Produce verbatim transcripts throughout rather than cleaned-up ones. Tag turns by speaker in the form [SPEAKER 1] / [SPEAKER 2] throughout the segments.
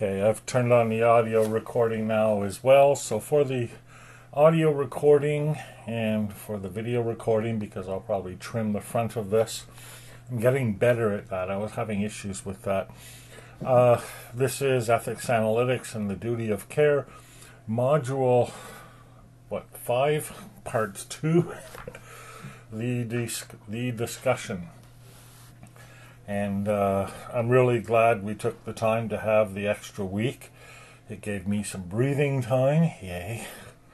[SPEAKER 1] Okay, I've turned on the audio recording now as well. So for the audio recording and for the video recording, because I'll probably trim the front of this, I'm getting better at that. I was having issues with that. Uh, this is Ethics Analytics and the Duty of Care, module, what, five, part two, the, dis- the discussion. And uh, I'm really glad we took the time to have the extra week. It gave me some breathing time, yay.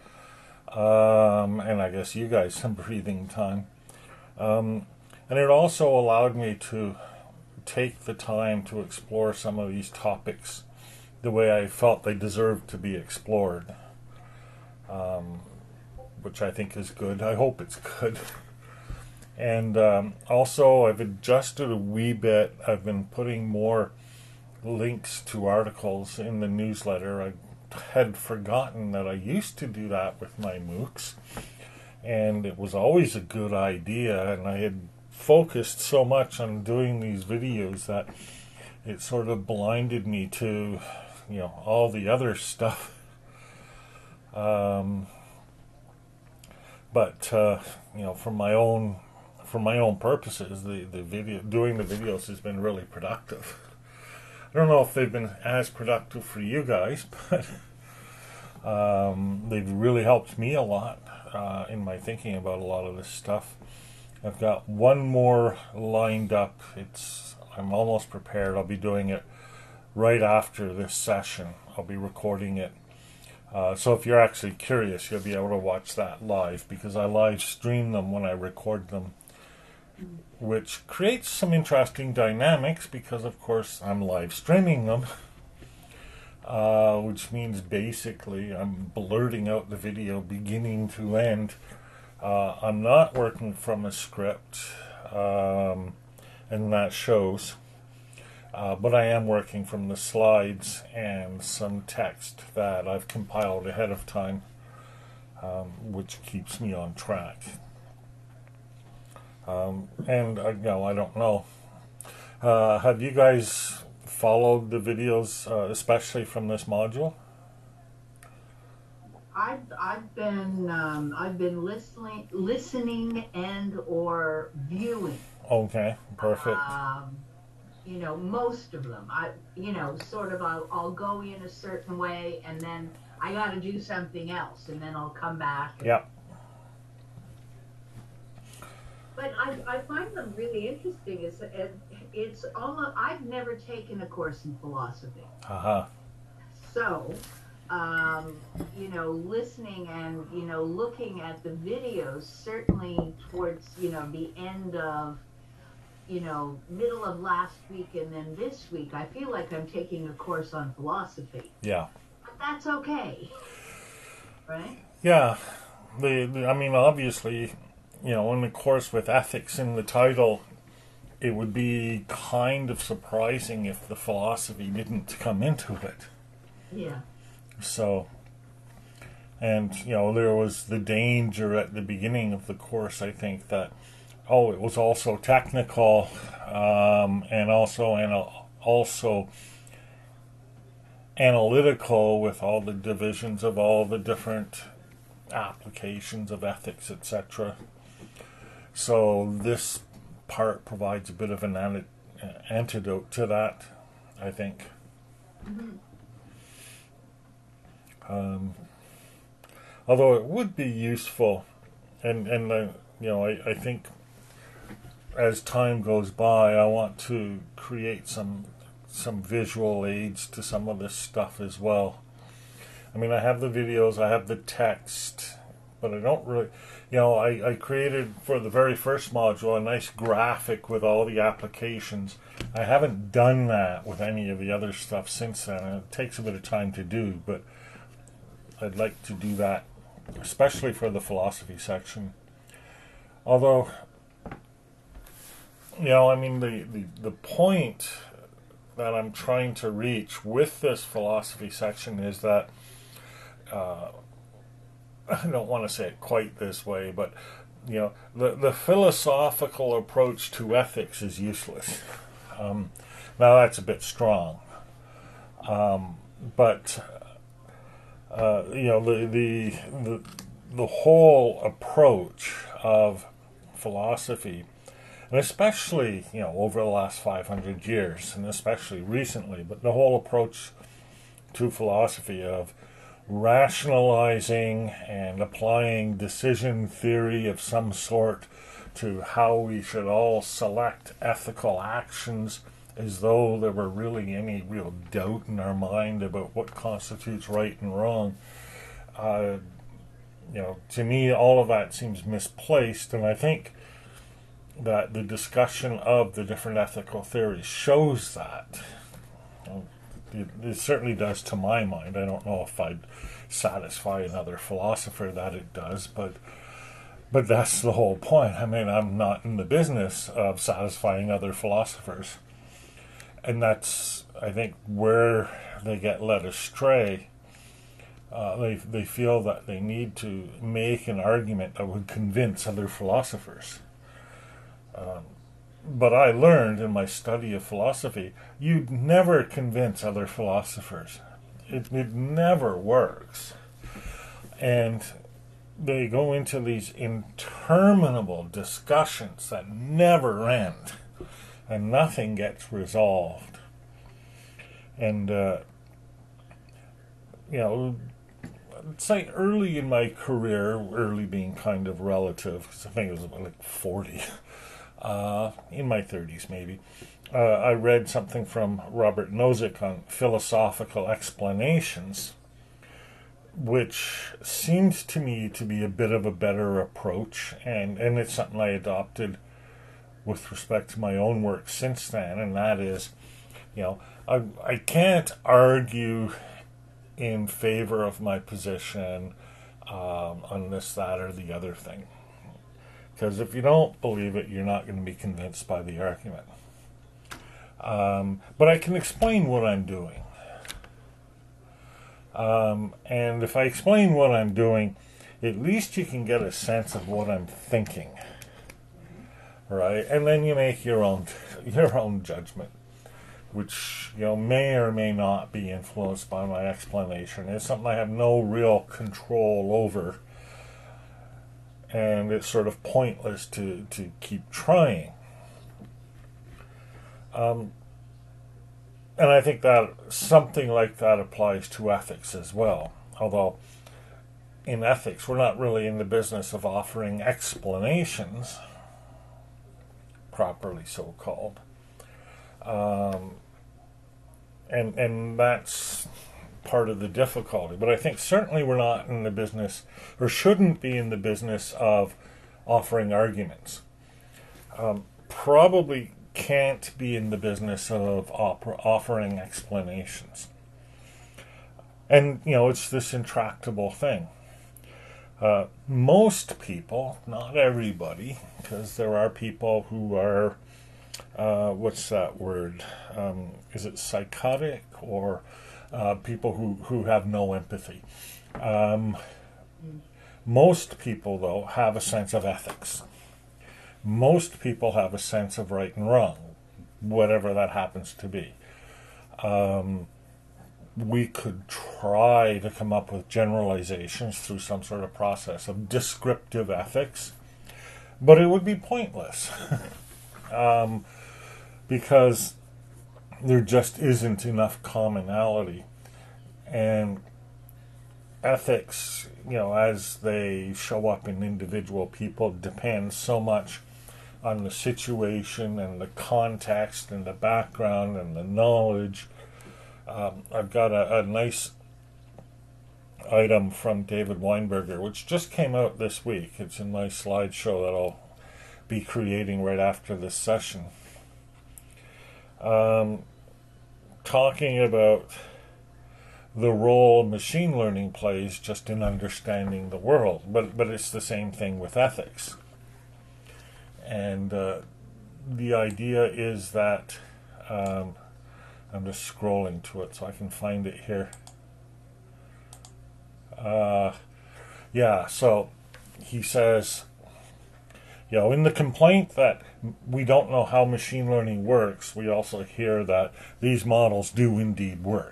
[SPEAKER 1] Um, and I guess you guys some breathing time. Um, and it also allowed me to take the time to explore some of these topics the way I felt they deserved to be explored. Um, which I think is good. I hope it's good. And um, also, I've adjusted a wee bit. I've been putting more links to articles in the newsletter. I had forgotten that I used to do that with my MOOCs, and it was always a good idea, and I had focused so much on doing these videos that it sort of blinded me to, you know, all the other stuff. Um, but, uh, you know, from my own... For my own purposes, the, the video doing the videos has been really productive. I don't know if they've been as productive for you guys, but um, they've really helped me a lot uh, in my thinking about a lot of this stuff. I've got one more lined up. It's I'm almost prepared. I'll be doing it right after this session. I'll be recording it. Uh, so if you're actually curious, you'll be able to watch that live, because I live stream them when I record them, which creates some interesting dynamics because, of course, I'm live streaming them, uh, which means basically I'm blurting out the video beginning to end. Uh, I'm not working from a script, um, and that shows, uh, but I am working from the slides and some text that I've compiled ahead of time, um, which keeps me on track. Um, and, uh, you know, I don't know. Uh, have you guys followed the videos, uh, especially from this module?
[SPEAKER 2] I've, I've been, um, I've been listening, listening and or viewing.
[SPEAKER 1] Okay, perfect.
[SPEAKER 2] Um, you know, most of them. I, you know, sort of, I'll, I'll go in a certain way, and then I got to do something else, and then I'll come back. And,
[SPEAKER 1] Yep.
[SPEAKER 2] But I, I find them really interesting. It's, it, it's almost, I've never taken a course in philosophy.
[SPEAKER 1] Uh-huh.
[SPEAKER 2] So, um, you know, listening and, you know, looking at the videos, certainly towards, you know, the end of, you know, middle of last week and then this week, I feel like I'm taking a course on philosophy.
[SPEAKER 1] Yeah.
[SPEAKER 2] But that's okay. Right?
[SPEAKER 1] Yeah. The, the I mean, obviously, you know, in the course with ethics in the title, it would be kind of surprising if the philosophy didn't come into it.
[SPEAKER 2] Yeah.
[SPEAKER 1] So, and, you know, there was the danger at the beginning of the course, I think, that, oh, it was also technical, um, and also, and also analytical with all the divisions of all the different applications of ethics, et cetera. So this part provides a bit of an an- antidote to that, I think.
[SPEAKER 2] Mm-hmm.
[SPEAKER 1] Um, although it would be useful, and and uh, you know, I, I think as time goes by, I want to create some some visual aids to some of this stuff as well. I mean, I have the videos, I have the text, but I don't really, you know, I, I created for the very first module a nice graphic with all the applications. I haven't done that with any of the other stuff since then, and it takes a bit of time to do, but I'd like to do that, especially for the philosophy section. Although, you know, I mean, the, the, the point that I'm trying to reach with this philosophy section is that uh, I don't want to say it quite this way, but, you know, the, the philosophical approach to ethics is useless. Um, now, that's a bit strong. Um, but uh, you know, the, the the the whole approach of philosophy, and especially, you know, over the last five hundred years, and especially recently, but the whole approach to philosophy of rationalizing and applying decision theory of some sort to how we should all select ethical actions, as though there were really any real doubt in our mind about what constitutes right and wrong. Uh, you know, to me, all of that seems misplaced, and I think that the discussion of the different ethical theories shows that. It, it certainly does to my mind. I don't know if I'd satisfy another philosopher that it does, but but that's the whole point. I mean, I'm not in the business of satisfying other philosophers. And that's, I think, where they get led astray. Uh, they they feel that they need to make an argument that would convince other philosophers. Um, but I learned in my study of philosophy, you'd never convince other philosophers. It, it never works. And they go into these interminable discussions that never end, and nothing gets resolved. And, uh, you know, I'd say early in my career, early being kind of relative, because I think it was about like forty, uh, in my thirties maybe, uh, I read something from Robert Nozick on philosophical explanations, which seemed to me to be a bit of a better approach, and, and it's something I adopted with respect to my own work since then, and that is, you know, I, I can't argue in favor of my position um, on this, that, or the other thing. Because if you don't believe it, you're not going to be convinced by the argument. Um, but I can explain what I'm doing. Um, and if I explain what I'm doing, at least you can get a sense of what I'm thinking. Right? And then you make your own your own judgment, which, you know, may or may not be influenced by my explanation. It's something I have no real control over, and it's sort of pointless to, to keep trying. Um, and I think that something like that applies to ethics as well. Although in ethics, we're not really in the business of offering explanations, properly so called. Um, and and that's part of the difficulty. But I think certainly we're not in the business, or shouldn't be in the business, of offering arguments. Um, probably can't be in the business of opera, offering explanations. And, you know, it's this intractable thing. Uh, most people, not everybody, because there are people who are, uh, what's that word? Um, is it psychotic, or uh, people who, who have no empathy? Um, most people, though, have a sense of ethics. Most people have a sense of right and wrong, whatever that happens to be. Um, we could try to come up with generalizations through some sort of process of descriptive ethics, but it would be pointless um, because there just isn't enough commonality. And ethics, you know, as they show up in individual people, depends so much on the situation and the context and the background and the knowledge. Um, I've got a, a nice item from David Weinberger, which just came out this week. It's in my slideshow that I'll be creating right after this session. Um, talking about the role machine learning plays just in understanding the world, but but it's the same thing with ethics. And uh, the idea is that um, I'm just scrolling to it so I can find it here. Uh, yeah, so he says, You know, in the complaint that we don't know how machine learning works, we also hear that these models do indeed work.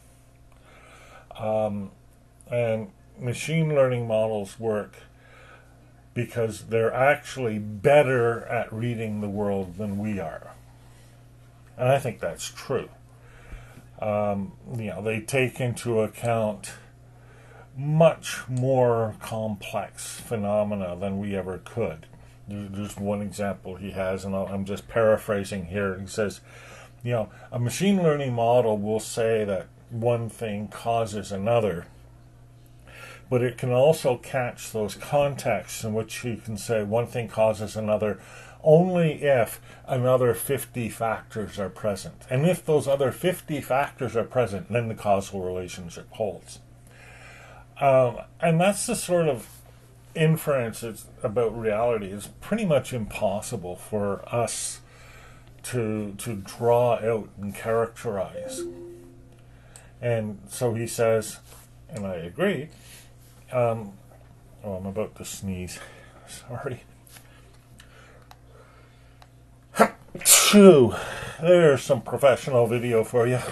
[SPEAKER 1] Um, and machine learning models work because they're actually better at reading the world than we are. And I think that's true. Um, you know, they take into account much more complex phenomena than we ever could. There's one example he has, and I'm just paraphrasing here. He says, you know, a machine learning model will say that one thing causes another, but it can also catch those contexts in which you can say one thing causes another only if another fifty factors are present. And if those other fifty factors are present, then the causal relationship holds. Um, and that's the sort of inference about reality is pretty much impossible for us to to draw out and characterize. And so he says, and I agree, um, oh, I'm about to sneeze. Sorry. Phew. There's some professional video for you.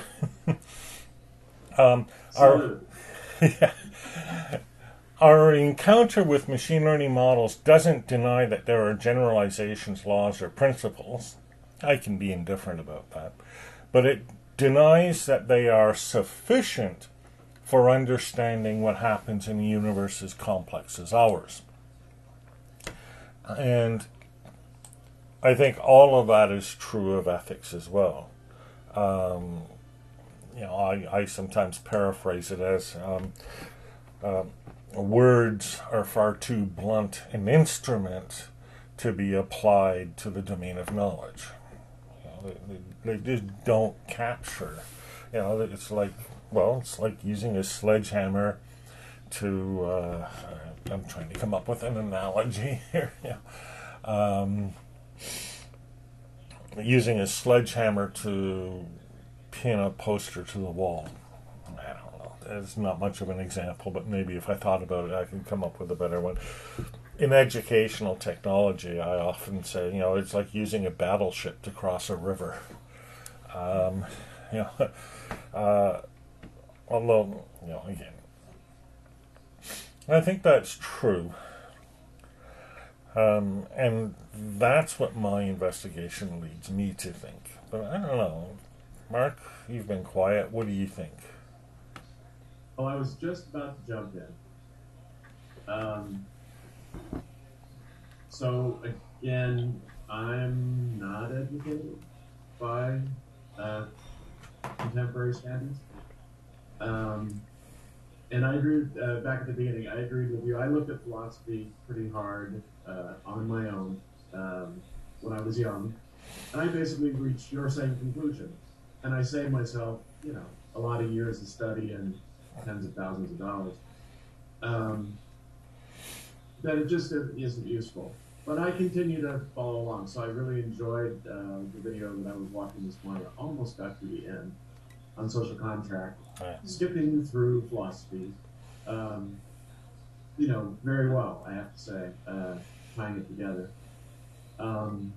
[SPEAKER 1] um, our, yeah. Our encounter with machine learning models doesn't deny that there are generalizations, laws, or principles. I can be indifferent about that. But it denies that they are sufficient for understanding what happens in a universe as complex as ours. And I think all of that is true of ethics as well. Um, you know, I, I sometimes paraphrase it as um, uh, words are far too blunt an instrument to be applied to the domain of knowledge. You know, they, they, they just don't capture. You know, it's like, well, it's like using a sledgehammer to, uh, I'm trying to come up with an analogy here. Yeah. Um, using a sledgehammer to pin a poster to the wall. I don't know. It's not much of an example, but maybe if I thought about it, I could come up with a better one. In educational technology, I often say, you know, it's like using a battleship to cross a river. Um, you know, uh, although, you know, again, I think that's true. Um, and that's what my investigation leads me to think. But I don't know. Mark, you've been quiet. What do you think?
[SPEAKER 3] Oh, I was just about to jump in. Um, so, again, I'm not educated by uh, contemporary standards. Um, and I agree, uh, back at the beginning, I agreed with you. I looked at philosophy pretty hard uh, on my own um, when I was young. And I basically reached your same conclusion. And I saved myself, you know, a lot of years of study and tens of thousands of dollars. Um, that it just isn't useful. But I continue to follow along. So I really enjoyed uh, the video that I was watching this morning. I almost got to the end on social contract,
[SPEAKER 1] Right.
[SPEAKER 3] skipping through philosophy. Um, you know, very well, I have to say, uh, tying it together. Um,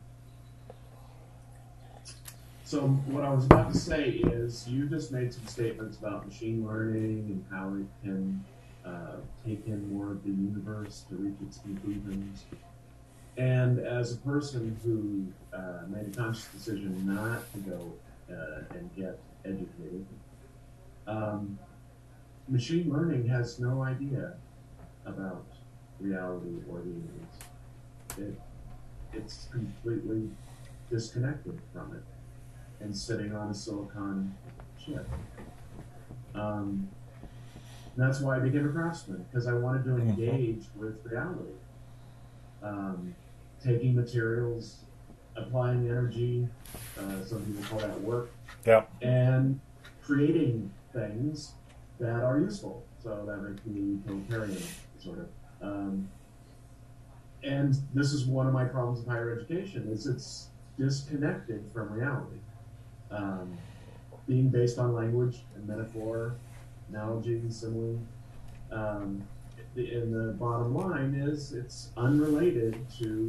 [SPEAKER 3] So what I was about to say is you just made some statements about machine learning and how it can uh, take in more of the universe to reach its conclusions. And as a person who uh, made a conscious decision not to go uh, and get educated, um, machine learning has no idea about reality or the universe. It, it's completely disconnected from it and sitting on a silicon chip. Um, that's why I became a craftsman, because I wanted to engage with reality. Um, taking materials, applying energy, uh, some people call that work,
[SPEAKER 1] Yep.
[SPEAKER 3] and creating things that are useful. So that makes me utilitarian, sort of. Um, and this is one of my problems with higher education, is it's disconnected from reality. Um, being based on language and metaphor, analogy, simile. Um, and the bottom line is it's unrelated to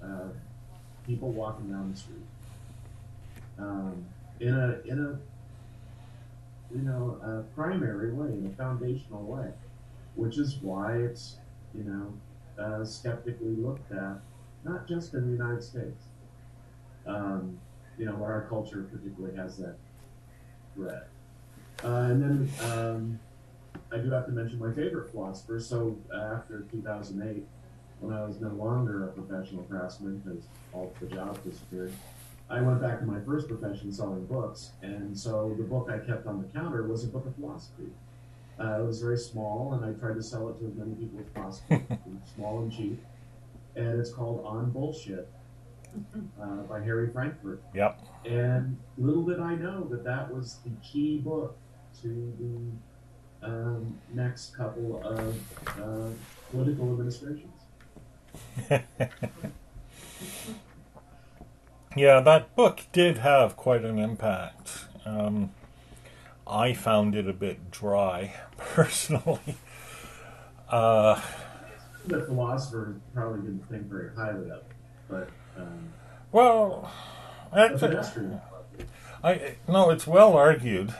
[SPEAKER 3] uh, people walking down the street um, in a in a you know a primary way, in a foundational way, which is why it's you know uh, skeptically looked at, not just in the United States. Um, you know, where our culture particularly has that thread. Uh, and then um, I do have to mention my favorite philosopher. So uh, after two thousand eight, when I was no longer a professional craftsman because all the jobs disappeared, I went back to my first profession, selling books. And so the book I kept on the counter was a book of philosophy. Uh, it was very small, and I tried to sell it to as many people as possible, small and cheap. And it's called On Bullshit uh, by Harry Frankfurt.
[SPEAKER 1] Yep.
[SPEAKER 3] And little did I know that that was the key book to the um, next couple of uh, political administrations.
[SPEAKER 1] Yeah, that book did have quite an impact. Um, I found it a bit dry, personally. Uh,
[SPEAKER 3] the philosopher probably didn't think very highly of it, but um,
[SPEAKER 1] well, actually, I no, it's well argued.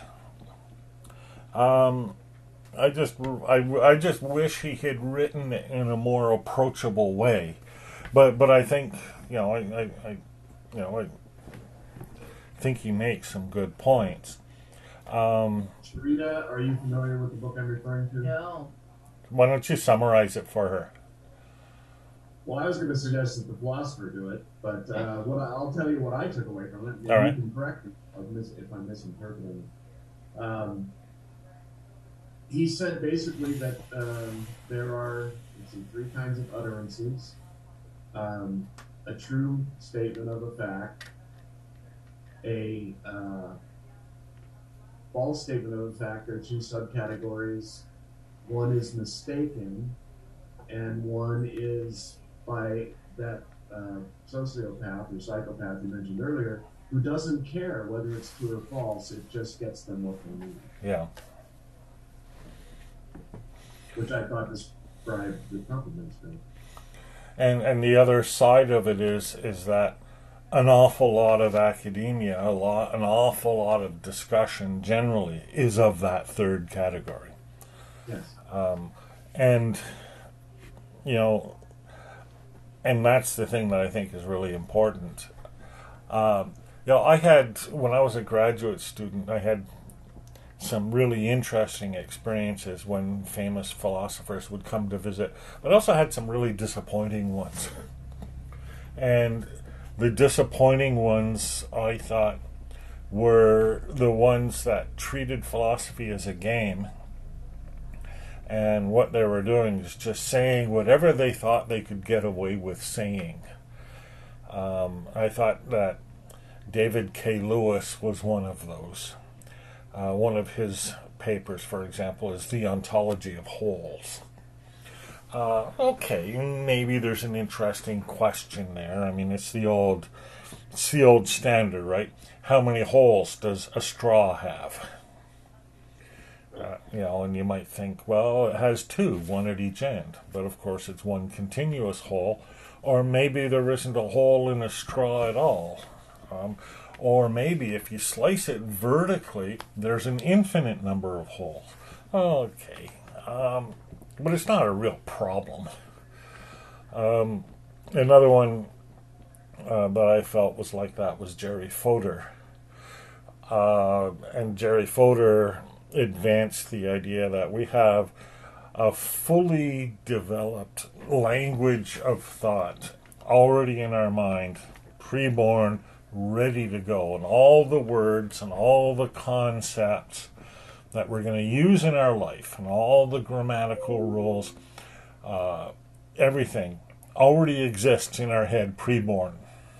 [SPEAKER 1] Um, I just, I, I just wish he had written it in a more approachable way, but but I think you know I, I, I you know I think he makes some good points. Um,
[SPEAKER 3] Sharita, are you familiar with the book I'm referring to?
[SPEAKER 2] No.
[SPEAKER 1] Why don't you summarize it for her?
[SPEAKER 3] Well, I was going to suggest that the philosopher do it, but uh, what I, I'll tell you what I took away from it. And
[SPEAKER 1] All
[SPEAKER 3] you
[SPEAKER 1] right.
[SPEAKER 3] can correct me if I'm misinterpreting it. Um, he said basically that um, there are let's see, three kinds of utterances: um, a true statement of a fact, a uh, false statement of a fact. There are two subcategories. One is mistaken, and one is by that uh, sociopath or psychopath you mentioned earlier, who doesn't care whether it's true or false. It just gets them what they need.
[SPEAKER 1] Yeah.
[SPEAKER 3] Which I thought described the Trump administration.
[SPEAKER 1] And and the other side of it is is that an awful lot of academia, a lot, an awful lot of discussion generally is of that third category.
[SPEAKER 3] Yes.
[SPEAKER 1] Um, and you know, and that's the thing that I think is really important. Um, you know, I had when I was a graduate student, I had some really interesting experiences when famous philosophers would come to visit, but I also had some really disappointing ones. And the disappointing ones, I thought, were the ones that treated philosophy as a game, and what they were doing is just saying whatever they thought they could get away with saying. Um, I thought that David K. Lewis was one of those. Uh, one of his papers, for example, is The Ontology of Wholes. Uh, okay, maybe there's an interesting question there. I mean, it's the old, it's the old standard, right? How many holes does a straw have? Uh, you know, and you might think, well, it has two, one at each end. But of course, it's one continuous hole, or maybe there isn't a hole in a straw at all. Um, Or maybe if you slice it vertically, there's an infinite number of holes. Okay. Um, but it's not a real problem. Um, another one uh, that I felt was like that was Jerry Fodor. Uh, and Jerry Fodor advanced the idea that we have a fully developed language of thought already in our mind, pre-born, ready to go, and all the words and all the concepts that we're going to use in our life and all the grammatical rules, uh, everything already exists in our head pre-born.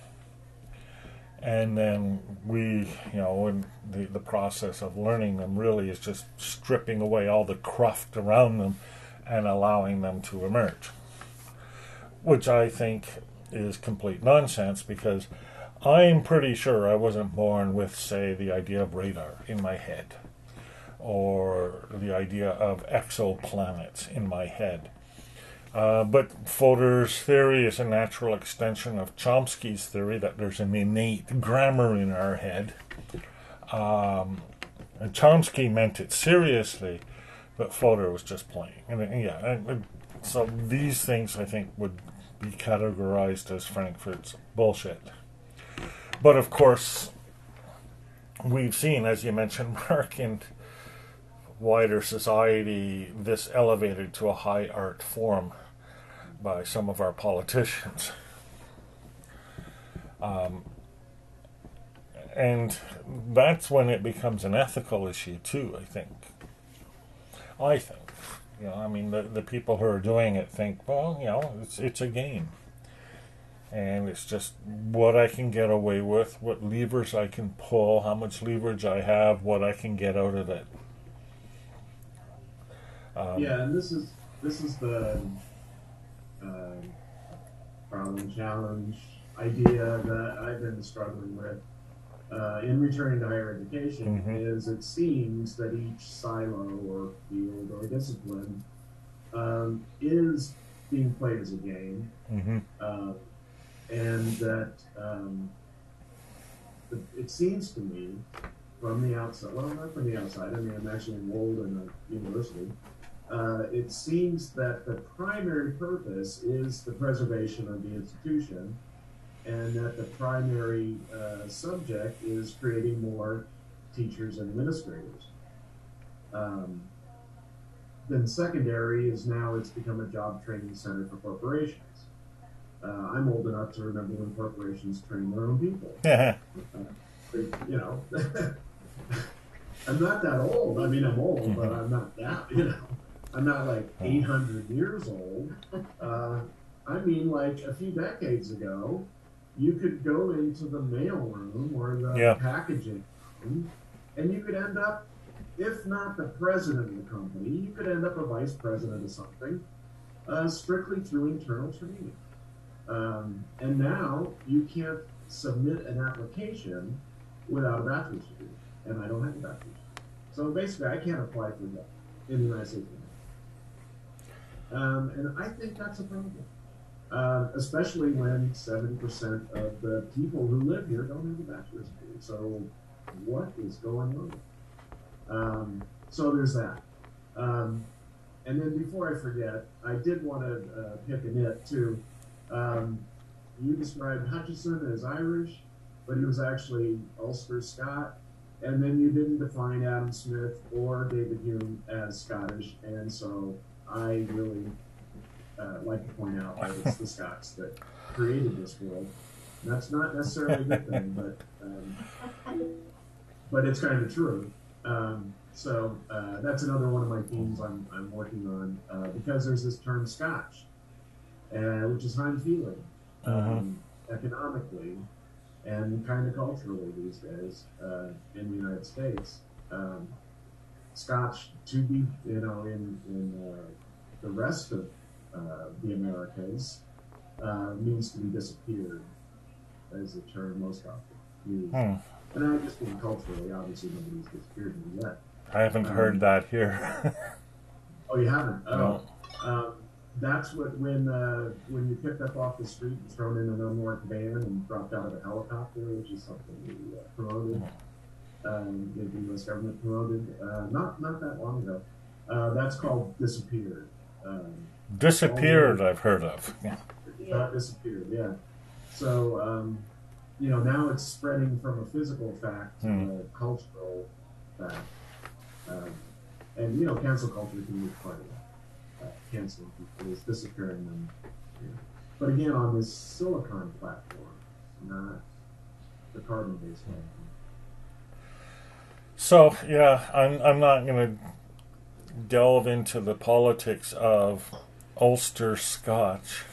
[SPEAKER 1] And then we, you know, in the, the process of learning them really is just stripping away all the cruft around them and allowing them to emerge. Which I think is complete nonsense, because I'm pretty sure I wasn't born with, say, the idea of radar in my head, or the idea of exoplanets in my head. Uh, but Fodor's theory is a natural extension of Chomsky's theory that there's an innate grammar in our head. Um, and Chomsky meant it seriously, but Fodor was just playing. And, and yeah, and, and so these things I think would be categorized as Frankfurt's bullshit. But of course, we've seen, as you mentioned, Mark, in wider society, this elevated to a high art form by some of our politicians. Um, and that's when it becomes an ethical issue too, I think. I think. You know, I mean, the, the people who are doing it think, well, you know, it's it's a game. And it's just what I can get away with, what levers I can pull, how much leverage I have, what I can get out of it. Um,
[SPEAKER 3] yeah, and this is this is the uh, problem, challenge, idea that I've been struggling with uh, in returning to higher education. Mm-hmm. Is it seems that each silo or field or discipline um, is being played as a game,
[SPEAKER 1] mm-hmm.
[SPEAKER 3] uh, and that um, it seems to me from the outside, well, not from the outside, I mean, I'm actually enrolled in a university. Uh, it seems that the primary purpose is the preservation of the institution, and that the primary uh, subject is creating more teachers and administrators. Um, then secondary is now it's become a job training center for corporations. Uh, I'm old enough to remember when corporations train their own people. uh, they, you know, I'm not that old. I mean, I'm old, but I'm not that, you know. I'm not like eight hundred years old. Uh, I mean, like a few decades ago, you could go into the mail room or the
[SPEAKER 1] yeah.
[SPEAKER 3] packaging room, and you could end up, if not the president of the company, you could end up a vice president of something, uh, strictly through internal training. Um, and now you can't submit an application without a bachelor's degree, and I don't have a bachelor's degree. So basically, I can't apply for that in the United States. Um, and I think that's a problem, uh, especially when seventy percent of the people who live here don't have a bachelor's degree. So what is going on? Um, so there's that. Um, and then before I forget, I did want to uh, pick a nit too. Um, you described Hutchison as Irish, but he was actually Ulster Scot. And then you didn't define Adam Smith or David Hume as Scottish. And so I really uh, like to point out that it's the Scots that created this world. And that's not necessarily a good thing, but um, but it's kind of true. Um, so uh, that's another one of my themes I'm, I'm working on uh, because there's this term Scotch, uh, which is Heim feeling um, uh-huh. economically and kind of culturally these days uh, in the United States. Um, Scotch to be, you know, in, in uh, the rest of uh, the Americas uh, means to be disappeared, as the term most often used. Hmm. And I just mean culturally, obviously nobody's disappeared yet.
[SPEAKER 1] I haven't um, heard that here.
[SPEAKER 3] Oh, you haven't? Oh.
[SPEAKER 1] No.
[SPEAKER 3] Um, that's what when uh, when you picked up off the street and thrown in an unmarked van and dropped out of a helicopter, which is something we uh, promoted. Um, the U S government promoted uh, not not that long ago. Uh, that's called disappeared. Um,
[SPEAKER 1] disappeared, I've heard of. Yeah.
[SPEAKER 3] Not disappeared, yeah. So um, you know now it's spreading from a physical fact to mm. a cultural fact, um, and you know cancel culture can be part of that. Uh, canceling people is disappearing them. You know. But again, on this silicon platform, not the carbon-based platform.
[SPEAKER 1] So yeah, I'm I'm not going to delve into the politics of Ulster Scotch.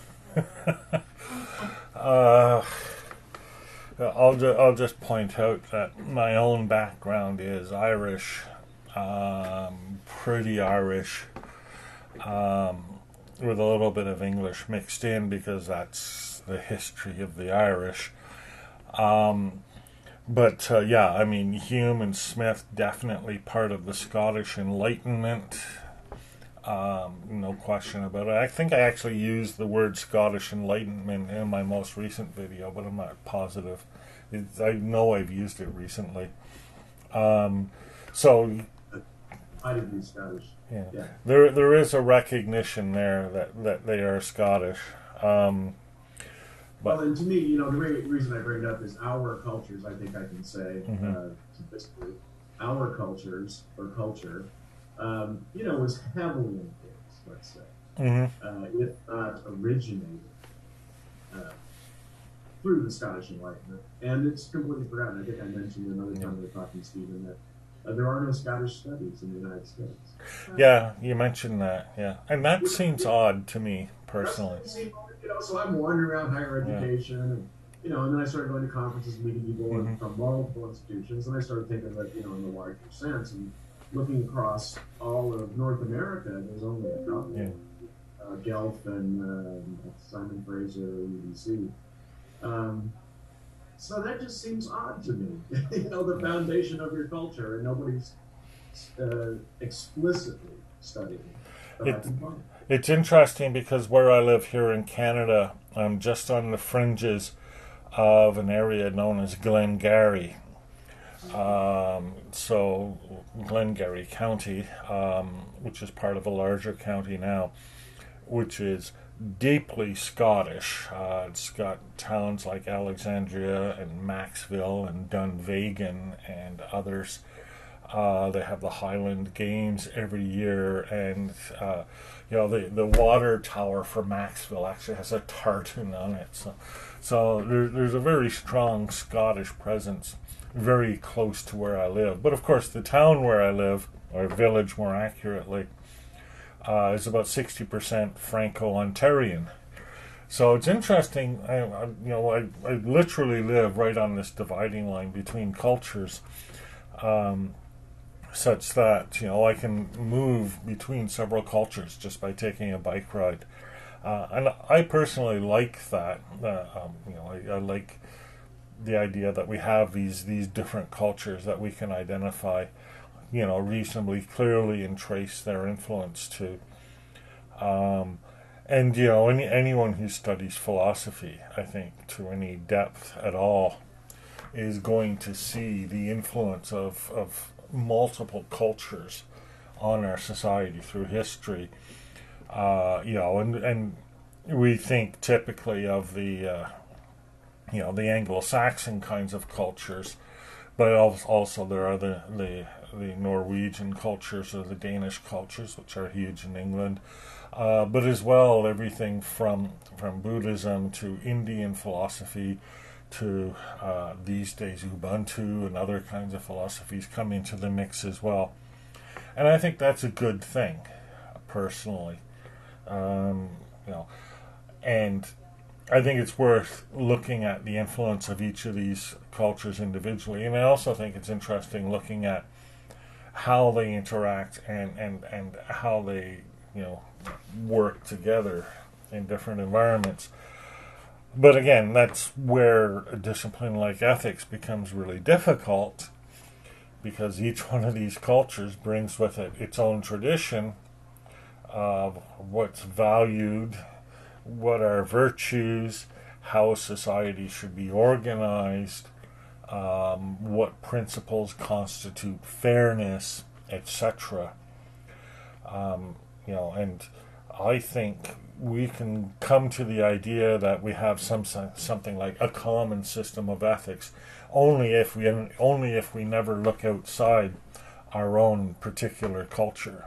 [SPEAKER 1] uh, I'll ju- I'll just point out that my own background is Irish, um, pretty Irish, um, with a little bit of English mixed in because that's the history of the Irish. Um, But, uh, yeah, I mean, Hume and Smith, definitely part of the Scottish Enlightenment. Um, no question about it. I think I actually used the word Scottish Enlightenment in my most recent video, but I'm not positive. It's, I know I've used it recently. Um, so
[SPEAKER 3] I did be Scottish.
[SPEAKER 1] yeah.
[SPEAKER 3] Yeah.
[SPEAKER 1] there there is a recognition there that, that they are Scottish. Um, but
[SPEAKER 3] Well, and to me, you know, the re- reason I bring it up is our cultures. I think I can say,
[SPEAKER 1] Mhm.
[SPEAKER 3] uh, to this group, our cultures or culture, um, you know, was heavily influenced. Let's say,
[SPEAKER 1] mhm,
[SPEAKER 3] uh, if not originated uh, through the Scottish Enlightenment, and it's completely forgotten. I think I mentioned another time we were talking, Stephen, that uh, there are no Scottish studies in the United States.
[SPEAKER 1] yeah, you mentioned that, yeah, and that
[SPEAKER 3] Which-
[SPEAKER 1] seems odd to me personally.
[SPEAKER 3] That's- You know, so I'm wandering around higher
[SPEAKER 1] Yeah.
[SPEAKER 3] education, and you know, and then I started going to conferences, meeting people
[SPEAKER 1] Mhm.
[SPEAKER 3] from multiple institutions, and I started thinking that, you know, in the larger sense, and looking across all of North America, there's only a couple,
[SPEAKER 1] Yeah.
[SPEAKER 3] uh, Guelph and um, Simon Fraser, U B C. Um, so that just seems odd to me. You know, the foundation of your culture, and nobody's uh, explicitly studying that I
[SPEAKER 1] It-
[SPEAKER 3] can find.
[SPEAKER 1] It's interesting because where I live here in Canada, I'm just on the fringes of an area known as Glengarry. Um, so, Glengarry County, um, which is part of a larger county now, which is deeply Scottish. Uh, it's got towns like Alexandria and Maxville and Dunvegan and others. Uh, they have the Highland Games every year, and uh, you know the the water tower for Maxville actually has a tartan on it. So, so there, there's a very strong Scottish presence, very close to where I live. But of course, the town where I live, or village more accurately, uh, is about sixty percent Franco-Ontarian. So it's interesting. I, I, you know, I, I literally live right on this dividing line between cultures. Um, such that you know I can move between several cultures just by taking a bike ride, uh, and I personally like that. Uh, um, you know, I, I like the idea that we have these these different cultures that we can identify, you know, reasonably clearly and trace their influence to. Um, and you know, any anyone who studies philosophy, I think, to any depth at all, is going to see the influence of of multiple cultures on our society through history. Uh, you know, and and we think typically of the uh, you know the Anglo-Saxon kinds of cultures, but also there are the the the Norwegian cultures or the Danish cultures, which are huge in England. Uh, but as well, everything from from Buddhism to Indian philosophy to uh, these days Ubuntu and other kinds of philosophies come into the mix as well. And I think that's a good thing, personally. Um, you know, and I think it's worth looking at the influence of each of these cultures individually. And I also think it's interesting looking at how they interact and, and, and how they, you know, work together in different environments. But again, that's where a discipline like ethics becomes really difficult, because each one of these cultures brings with it its own tradition of what's valued, what are virtues, how society should be organized, um, what principles constitute fairness, et cetera. Um, you know, and I think we can come to the idea that we have some something like a common system of ethics only if we only if we never look outside our own particular culture.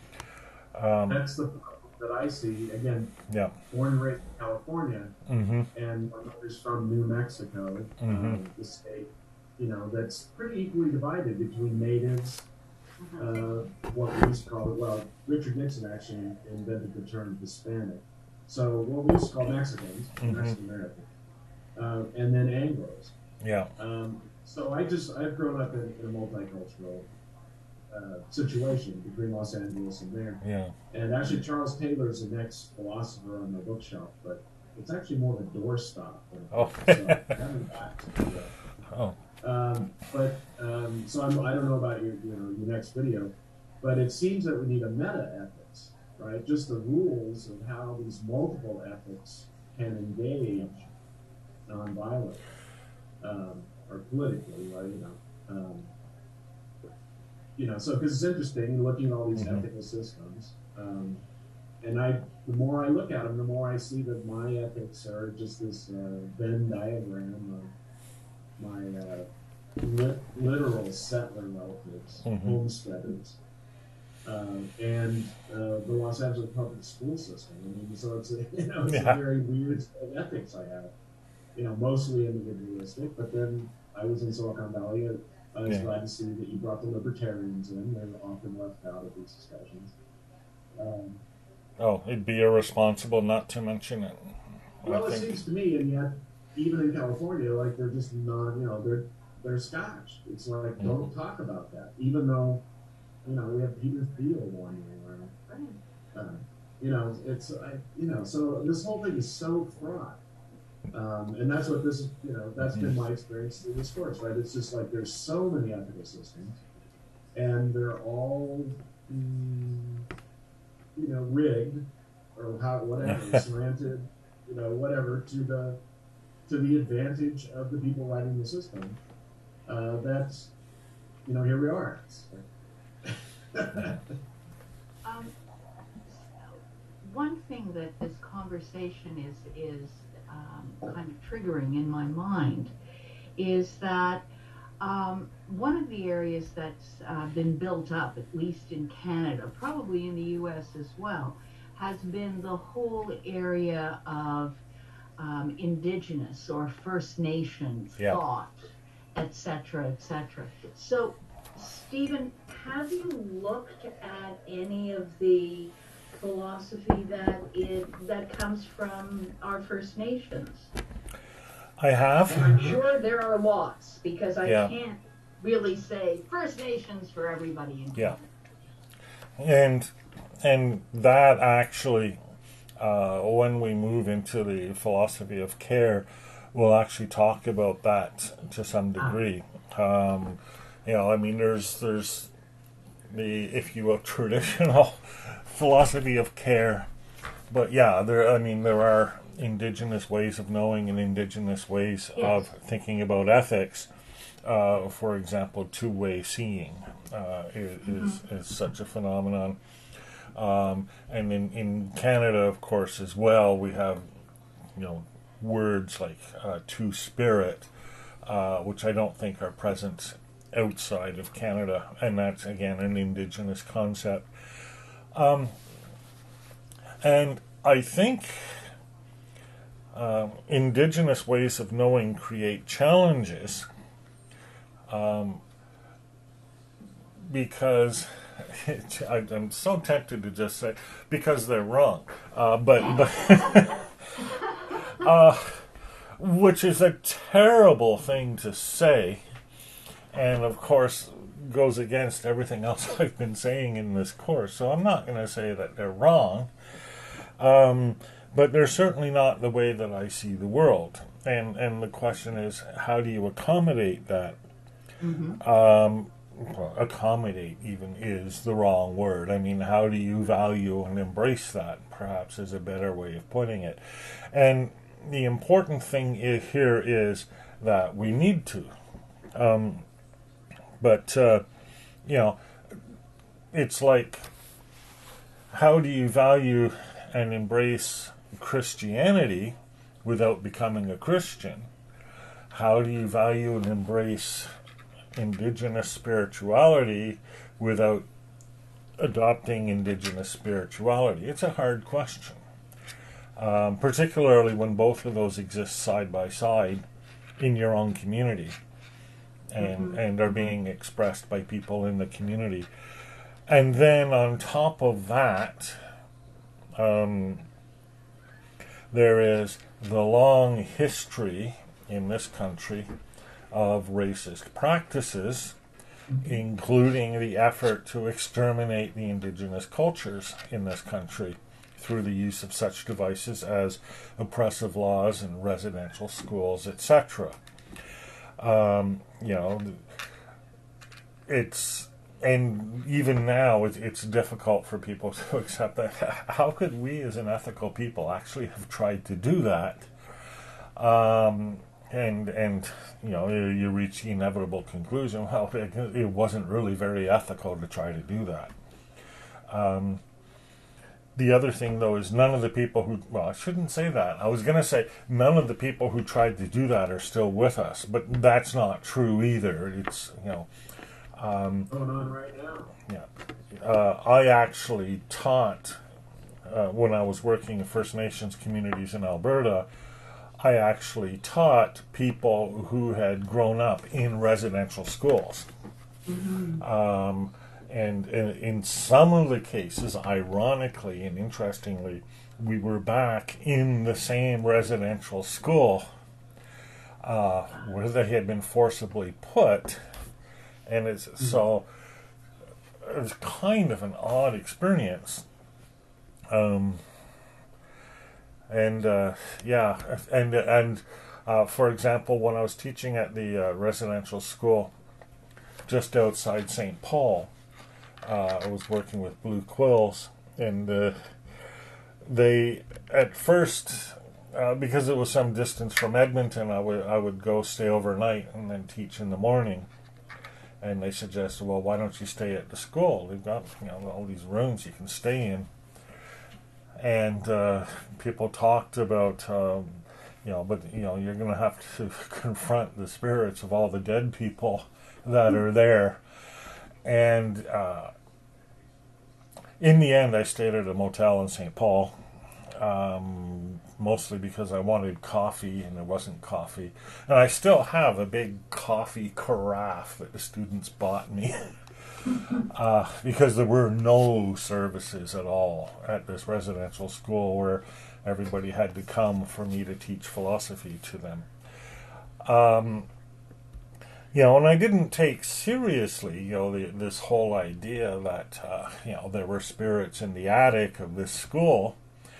[SPEAKER 1] Um,
[SPEAKER 3] That's the problem that I see. Again,
[SPEAKER 1] yeah.
[SPEAKER 3] born and raised in California,
[SPEAKER 1] Mm-hmm.
[SPEAKER 3] and my mother's from New Mexico,
[SPEAKER 1] Mhm.
[SPEAKER 3] um, the state, you know, that's pretty equally divided between natives, uh, what we used to call it. Well, Richard Nixon actually invented the term Hispanic. So what we used to call Mexicans,
[SPEAKER 1] Mhm.
[SPEAKER 3] Mexican American, uh, and then Anglos.
[SPEAKER 1] Yeah.
[SPEAKER 3] Um, so I just I've grown up in, in a multicultural uh, situation between Los Angeles and there.
[SPEAKER 1] Yeah.
[SPEAKER 3] And actually, Charles Taylor is the next philosopher on my bookshelf, but it's actually more of a doorstop.
[SPEAKER 1] Oh.
[SPEAKER 3] So I haven't got to it yet.
[SPEAKER 1] Oh.
[SPEAKER 3] Um, but um, so I'm, I don't know about your you know your next video, but it seems that we need a meta ethics right? Just the rules of how these multiple ethics can engage nonviolently um, or politically, right? You know, um, you know. So because it's interesting looking at all these mm-hmm. ethical systems, um, and I, the more I look at them, the more I see that my ethics are just this uh, Venn diagram of my uh, lit- literal settler relatives, mm-hmm. homesteaders. Uh, and uh, the Los Angeles public school system. I mean, so it's a, you know, it's yeah. a very weird ethics I have. You know, mostly individualistic, but then I was in Silicon Valley. I was yeah. glad to see that you brought the libertarians in. They're often left out of these discussions. Um,
[SPEAKER 1] oh, it'd be irresponsible not to mention it.
[SPEAKER 3] Well,
[SPEAKER 1] I
[SPEAKER 3] it
[SPEAKER 1] think.
[SPEAKER 3] seems to me, and yet, even in California, like they're just not, you know, they're they're Scotch. It's like, mm-hmm. don't talk about that, even though. You know, we have Peter Thiel one year, uh, you know, it's, I, you know, so this whole thing is so fraught. Um, and that's what this, you know, that's been my experience through this course, right? It's just like there's so many ethical systems, and they're all, mm, you know, rigged, or how, whatever, slanted, you know, whatever, to the, to the advantage of the people writing the system. Uh, that's, you know, here we are. It's,
[SPEAKER 2] um, one thing that this conversation is is um, kind of triggering in my mind is that um, one of the areas that's uh, been built up, at least in Canada, probably in the U S as well, has been the whole area of um, Indigenous or First Nation yeah. thought, et cetera, et cetera. So, Stephen, have you looked at any of the philosophy that it that comes from our First Nations?
[SPEAKER 1] I have.
[SPEAKER 2] And I'm sure there are lots, because I
[SPEAKER 1] yeah.
[SPEAKER 2] can't really say First Nations for everybody in
[SPEAKER 1] Yeah. And and that actually, uh, when we move into the philosophy of care, we'll actually talk about that to some degree. Ah. Um, You know, I mean, there's there's the, if you will, traditional philosophy of care, but yeah, there. I mean, there are indigenous ways of knowing and indigenous ways yes. of thinking about ethics. Uh, for example, two-way seeing uh, is, mm-hmm. is is such a phenomenon, um, and in in Canada, of course, as well, we have, you know, words like uh, two-spirit, uh, which I don't think are present outside of Canada, and that's again an indigenous concept. Um, and I think uh, indigenous ways of knowing create challenges um, because it, I, I'm so tempted to just say because they're wrong, uh, but but uh, which is a terrible thing to say. And, of course, goes against everything else I've been saying in this course. So I'm not going to say that they're wrong. Um, but they're certainly not the way that I see the world. And and the question is, how do you accommodate that? Mm-hmm. Um, well, accommodate even is the wrong word. I mean, how do you value and embrace that, perhaps, is a better way of putting it. And the important thing is, here is that we need to. Um, But, uh, you know, it's like, how do you value and embrace Christianity without becoming a Christian? How do you value and embrace indigenous spirituality without adopting indigenous spirituality? It's a hard question, um, particularly when both of those exist side by side in your own community. And, mm-hmm. and are being expressed by people in the community. And then on top of that, um, there is the long history in this country of racist practices, mm-hmm. including the effort to exterminate the indigenous cultures in this country through the use of such devices as oppressive laws and residential schools, et cetera. Um, you know, it's and even now, it, it's difficult for people to accept that. How could we, as an ethical people, actually have tried to do that? Um, and and you know, you, you reach the inevitable conclusion. Well, it, it wasn't really very ethical to try to do that. Um, the other thing, though, is none of the people who, well, I shouldn't say that. I was going to say none of the people who tried to do that are still with us, but that's not true either. It's, you know, um,
[SPEAKER 3] going on right now.
[SPEAKER 1] Yeah. Uh, I actually taught, uh, when I was working in First Nations communities in Alberta, I actually taught people who had grown up in residential schools. Mm-hmm. Um, and, and in some of the cases, ironically and interestingly, we were back in the same residential school uh, where they had been forcibly put. And it's mm-hmm. so it was kind of an odd experience. Um, and uh, yeah, and and uh, for example, when I was teaching at the uh, residential school just outside Saint Paul, uh, I was working with Blue Quills, and uh, they at first, uh, because it was some distance from Edmonton, I would I would go stay overnight and then teach in the morning. And they suggested, well, why don't you stay at the school? They've got, you know, all these rooms you can stay in. And uh, people talked about, um, you know, but, you know, you're going to have to confront the spirits of all the dead people that are there. And uh, in the end, I stayed at a motel in Saint Paul, um, mostly because I wanted coffee and there wasn't coffee. And I still have a big coffee carafe that the students bought me uh, because there were no services at all at this residential school where everybody had to come for me to teach philosophy to them. Um, you know, and I didn't take seriously, you know, the, this whole idea that, uh, you know, there were spirits in the attic of this school.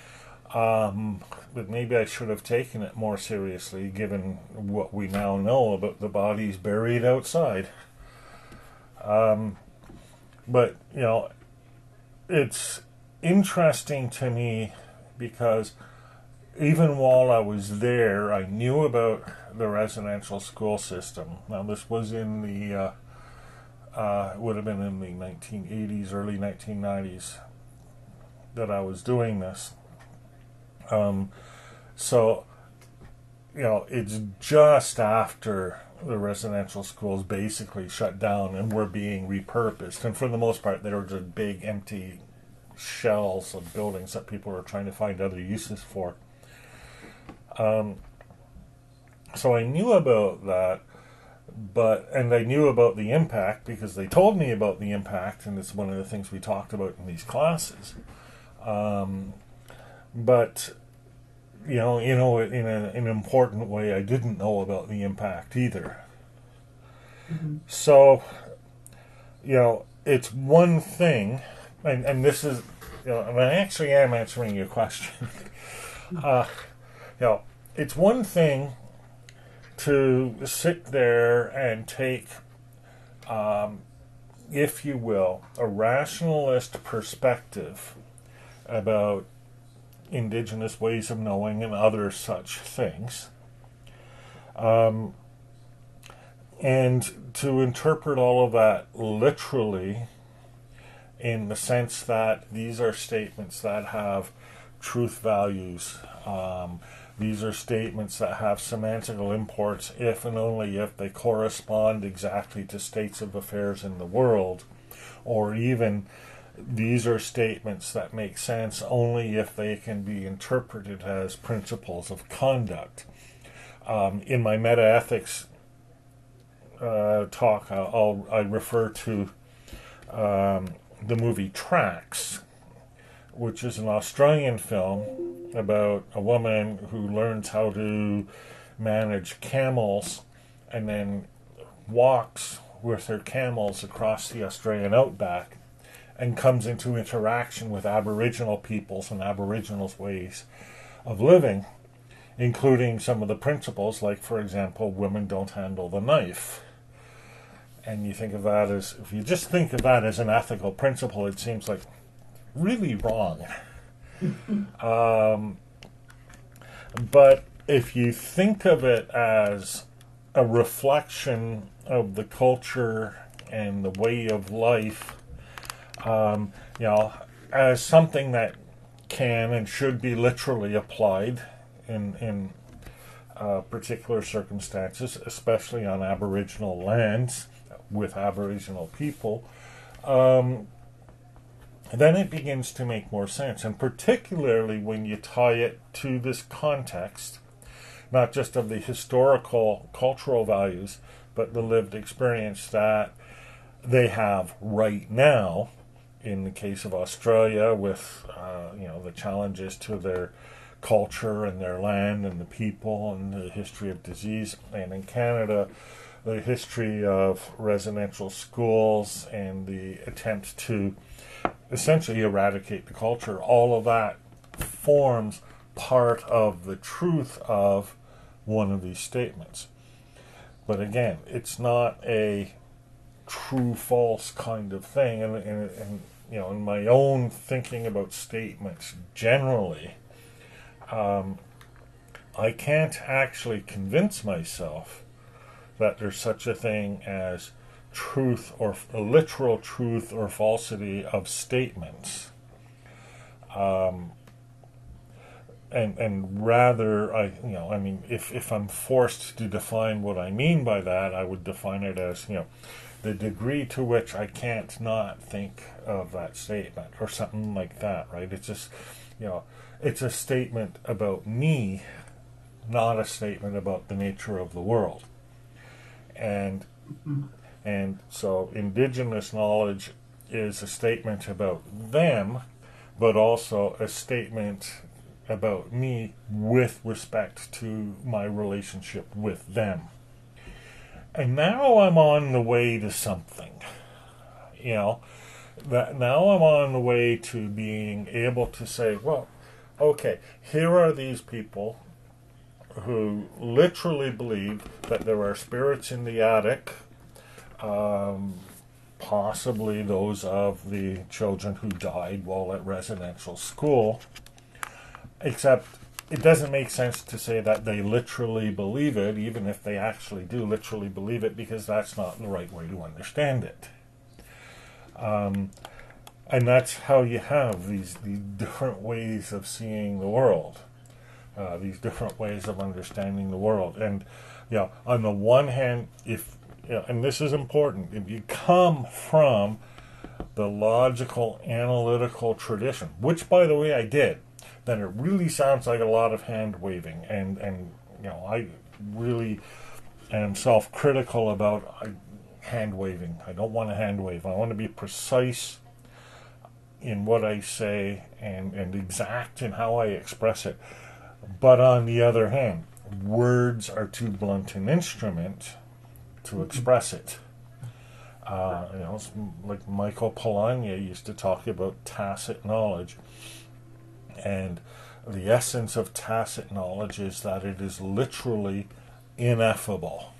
[SPEAKER 1] Um, but maybe I should have taken it more seriously, given what we now know about the bodies buried outside. Um, but, you know, it's interesting to me because even while I was there, I knew about the residential school system. Now, this was in the, uh, uh, it would have been in the nineteen eighties, early nineteen nineties that I was doing this. Um, so, you know, it's just after the residential schools basically shut down and were being repurposed. And for the most part, they were just big, empty shells of buildings that people were trying to find other uses for. Um, so I knew about that, but, and I knew about the impact because they told me about the impact, and it's one of the things we talked about in these classes. Um, But, you know, you know, in, a, in an important way, I didn't know about the impact either. Mm-hmm. So, you know, it's one thing, and, and this is, you know, and I actually am answering your question. uh, you know, it's one thing to sit there and take, um, if you will, a rationalist perspective about Indigenous ways of knowing and other such things, um, and to interpret all of that literally in the sense that these are statements that have truth values. Um, these are statements that have semantical imports if and only if they correspond exactly to states of affairs in the world, or even these are statements that make sense only if they can be interpreted as principles of conduct. Um, in my metaethics uh, talk, I'll, I refer to um, the movie Tracks, which is an Australian film about a woman who learns how to manage camels and then walks with her camels across the Australian outback and comes into interaction with Aboriginal peoples and Aboriginals' ways of living, including some of the principles, like, for example, women don't handle the knife. and you think of that as, if you just think of that as an ethical principle, it seems like really wrong. um, but if you think of it as a reflection of the culture and the way of life, um, you know, as something that can and should be literally applied in in uh, particular circumstances, especially on Aboriginal lands with Aboriginal people, um, then it begins to make more sense. And particularly when you tie it to this context, not just of the historical, cultural values, but the lived experience that they have right now. In the case of Australia, with uh, you know the challenges to their culture and their land and the people and the history of disease, and in Canada, the history of residential schools and the attempt to essentially eradicate the culture, all of that forms part of the truth of one of these statements. But again, it's not a true false kind of thing, and, and, and you know, in my own thinking about statements generally, um, I can't actually convince myself that there's such a thing as truth or literal truth or falsity of statements. Um, and and rather, I you know, I mean, if if I'm forced to define what I mean by that, I would define it as, you know, the degree to which I can't not think of that statement or something like that, right? It's just, you know, it's a statement about me, not a statement about the nature of the world. And and so Indigenous knowledge is a statement about them, but also a statement about me with respect to my relationship with them. And now I'm on the way to something. You know, that now I'm on the way to being able to say, well, okay, here are these people who literally believe that there are spirits in the attic, um, possibly those of the children who died while at residential school, except it doesn't make sense to say that they literally believe it, even if they actually do literally believe it, because that's not the right way to understand it. Um, and that's how you have these, these different ways of seeing the world, uh, these different ways of understanding the world. And, you know, on the one hand, if, you know, and this is important, if you come from the logical, analytical tradition, which, by the way, I did, then it really sounds like a lot of hand waving, and and you know, I really am self-critical about uh, hand waving. I don't want to hand wave. I want to be precise in what I say and and exact in how I express it. But on the other hand, words are too blunt an instrument to express it. Uh, you know, it's like Michael Polanyi used to talk about tacit knowledge. And the essence of tacit knowledge is that it is literally ineffable.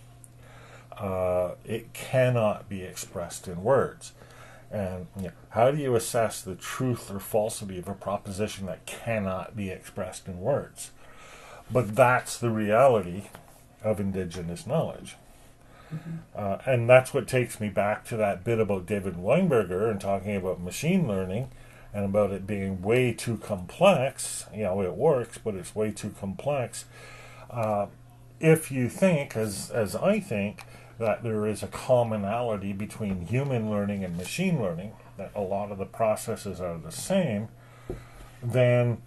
[SPEAKER 1] Uh, it cannot be expressed in words. And you know, how do you assess the truth or falsity of a proposition that cannot be expressed in words? But that's the reality of Indigenous knowledge. Mm-hmm. Uh, and that's what takes me back to that bit about David Weinberger and talking about machine learning, and about it being way too complex. You know, it works, but it's way too complex. Uh, if you think, as as I think, that there is a commonality between human learning and machine learning, that a lot of the processes are the same, then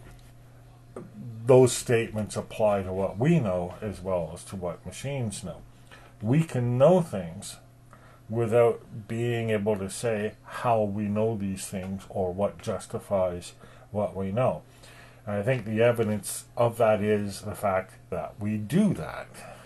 [SPEAKER 1] those statements apply to what we know as well as to what machines know. We can know things without being able to say how we know these things or what justifies what we know. And I think the evidence of that is the fact that we do that.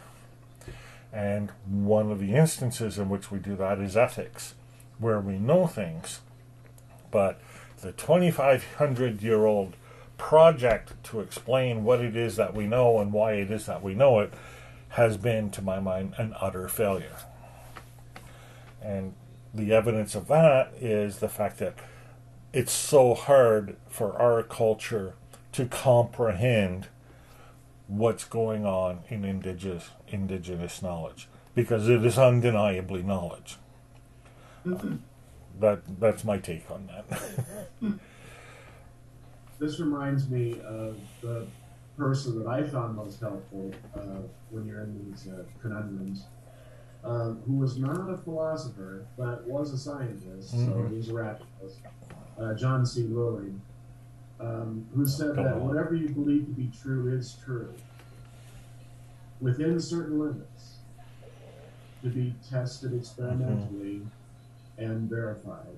[SPEAKER 1] And one of the instances in which we do that is ethics, where we know things, but the twenty-five hundred year old project to explain what it is that we know and why it is that we know it has been, to my mind, an utter failure. and the evidence of that is the fact that it's so hard for our culture to comprehend what's going on in indigenous indigenous knowledge, because it is undeniably knowledge.
[SPEAKER 3] Mm-hmm.
[SPEAKER 1] That that's my take on that.
[SPEAKER 3] This reminds me of the person that I found most helpful uh, when you're in these uh, conundrums, uh, who was not a philosopher but was a scientist, mm-hmm. so he was a rationalist, uh, John C. Lilly, um, who said that whatever you believe to be true is true, within certain limits, to be tested experimentally mm-hmm. and verified.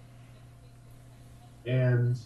[SPEAKER 3] And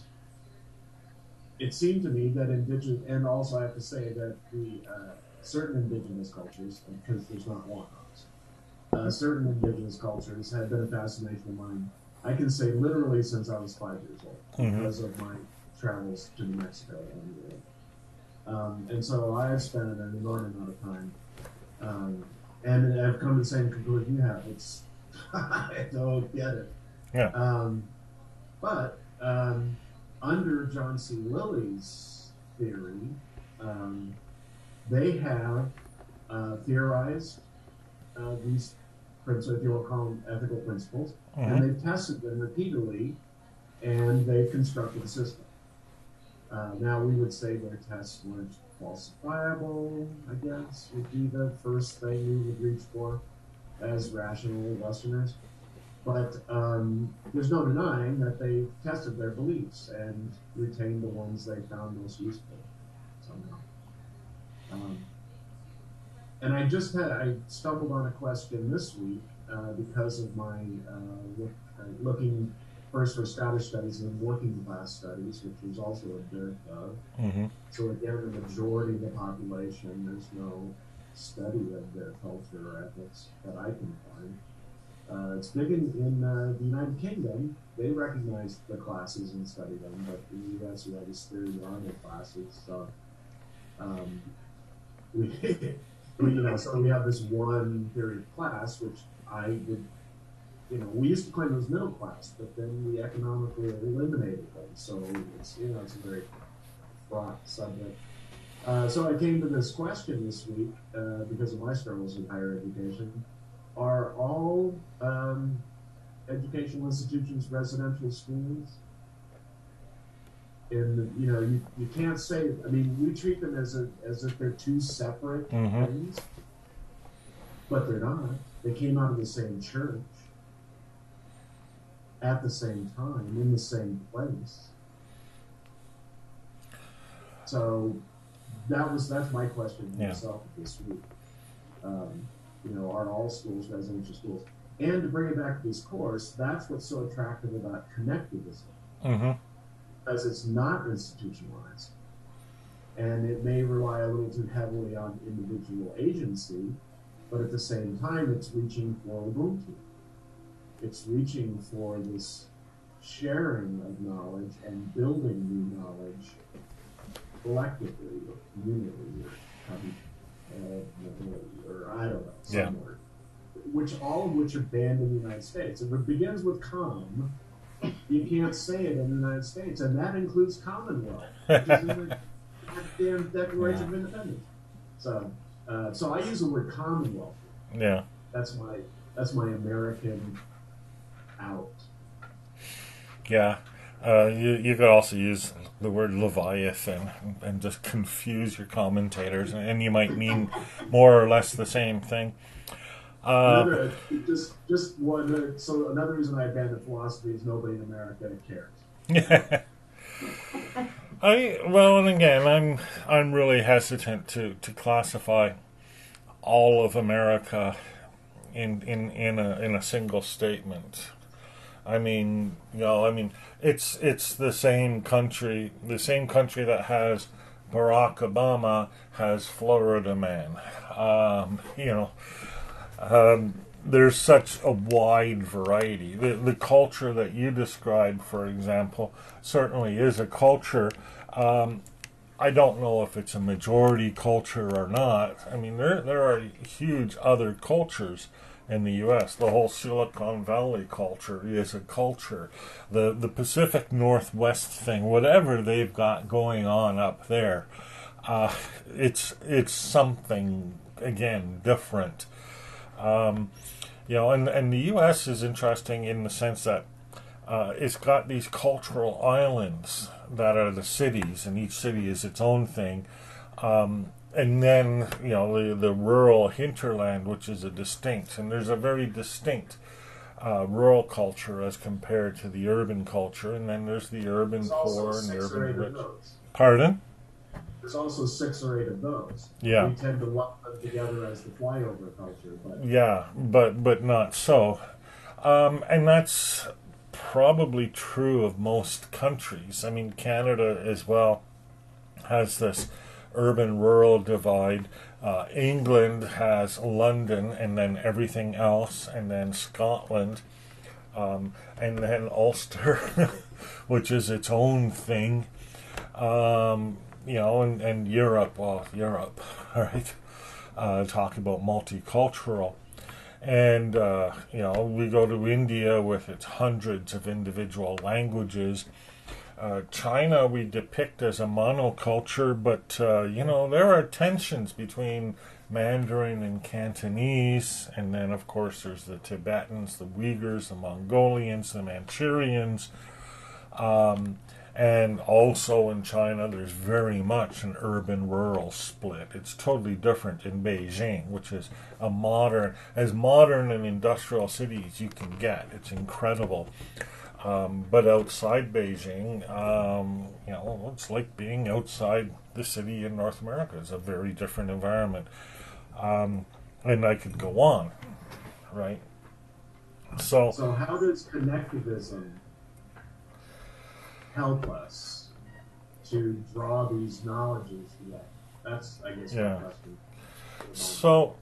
[SPEAKER 3] it seemed to me that indigenous, and also I have to say that the uh, certain indigenous cultures, because there's not one, uh, certain indigenous cultures have been a fascination of mine. I can say literally since I was five years old, mm-hmm. because of my travels to New Mexico and um, and so I have spent an enormous amount of time, um, and I've come to the same conclusion you have. It's I don't get it.
[SPEAKER 1] Yeah.
[SPEAKER 3] Um, but. Um, Under John C. Lilly's theory, um, they have uh, theorized uh, these principles, if you will call them ethical principles, mm-hmm. and they've tested them repeatedly, and they've constructed a system. Uh, now, we would say their tests weren't falsifiable, I guess, would be the first thing we would reach for as rational Westerners. But um, there's no denying that they tested their beliefs and retained the ones they found most useful somehow. Um, and I just had, I stumbled on a question this week uh, because of my uh, look, uh, looking first for Scottish studies and then working class studies, which was also a dearth of.
[SPEAKER 1] Mm-hmm.
[SPEAKER 3] So again, the majority of the population, there's no study of their culture or ethics that I can find. Uh, it's big in, in uh, the United Kingdom. They recognize the classes and study them, but in the U S you have this theory there are no classes. So um, we, we, you know, so we have this one theory of class, which I would, you know, we used to claim it was middle class, but then we economically eliminated them. So it's, you know, it's a very fraught subject. Uh, so I came to this question this week uh, because of my struggles in higher education. Are all um, educational institutions residential schools? And you know, you, you can't say. I mean, we treat them as a, as if they're two separate mm-hmm. things, but they're not. They came out of the same church at the same time in the same place. So that was that's my question to yeah. myself this week. Um, You know, are all schools residential schools? And to bring it back to this course, that's what's so attractive about connectivism.
[SPEAKER 1] Mm-hmm.
[SPEAKER 3] Because it's not institutionalized. And it may rely a little too heavily on individual agency, but at the same time, it's reaching for Ubuntu. It's reaching for this sharing of knowledge and building new knowledge collectively, or communally, or probably Uh, or I don't know, somewhere. Yeah. Which all of which are banned in the United States. If it begins with "com," you can't say it in the United States, and that includes Commonwealth, which is in the goddamn Declaration yeah. of Independence. So, uh, so I use the word Commonwealth.
[SPEAKER 1] Yeah,
[SPEAKER 3] that's my that's my American out.
[SPEAKER 1] Yeah. Uh, you you could also use the word Leviathan and, and just confuse your commentators, and you might mean more or less the same thing. Uh,
[SPEAKER 3] another, just just one. So another reason I abandoned philosophy is nobody in America cares.
[SPEAKER 1] I well, and again, I'm I'm really hesitant to, to classify all of America in in in a in a single statement. I mean, you know, I mean, it's it's the same country, the same country that has Barack Obama has Florida Man. Um, you know, um, there's such a wide variety. The the culture that you described, for example, certainly is a culture. Um, I don't know if it's a majority culture or not. I mean, there there are huge other cultures in the U S. The whole Silicon Valley culture is a culture. The the Pacific Northwest thing, whatever they've got going on up there, uh, it's it's something again different. Um, you know, and and the U S is interesting in the sense that uh, it's got these cultural islands that are the cities, and each city is its own thing. Um, And then, you know, the, the rural hinterland, which is a distinct, and there's a very distinct uh, rural culture as compared to the urban culture, and then there's the urban
[SPEAKER 3] There's also
[SPEAKER 1] poor and the
[SPEAKER 3] six or eight
[SPEAKER 1] urban
[SPEAKER 3] of
[SPEAKER 1] rich.
[SPEAKER 3] those.
[SPEAKER 1] Pardon?
[SPEAKER 3] There's also six or eight of those.
[SPEAKER 1] Yeah.
[SPEAKER 3] We tend to lump them together as the flyover culture, but
[SPEAKER 1] Yeah, but but not so. Um, and that's probably true of most countries. I mean, Canada as well has this urban-rural divide. Uh, England has London, and then everything else, and then Scotland, um, and then Ulster, which is its own thing. Um, you know, and, and Europe, well, Europe, right? Uh, talk about multicultural. And, uh, you know, we go to India with its hundreds of individual languages. Uh, China we depict as a monoculture, but, uh, you know, there are tensions between Mandarin and Cantonese, and then, of course, there's the Tibetans, the Uyghurs, the Mongolians, the Manchurians, um, and also in China there's very much an urban-rural split. It's totally different in Beijing, which is a modern, as modern and industrial city as you can get. It's incredible. Um, but outside Beijing, um, you know, it's like being outside the city in North America. It's a very different environment. Um, and I could go on, right? So,
[SPEAKER 3] so how does connectivism help us to draw these knowledges together? That's, I guess, my
[SPEAKER 1] Yeah.
[SPEAKER 3] question.
[SPEAKER 1] so,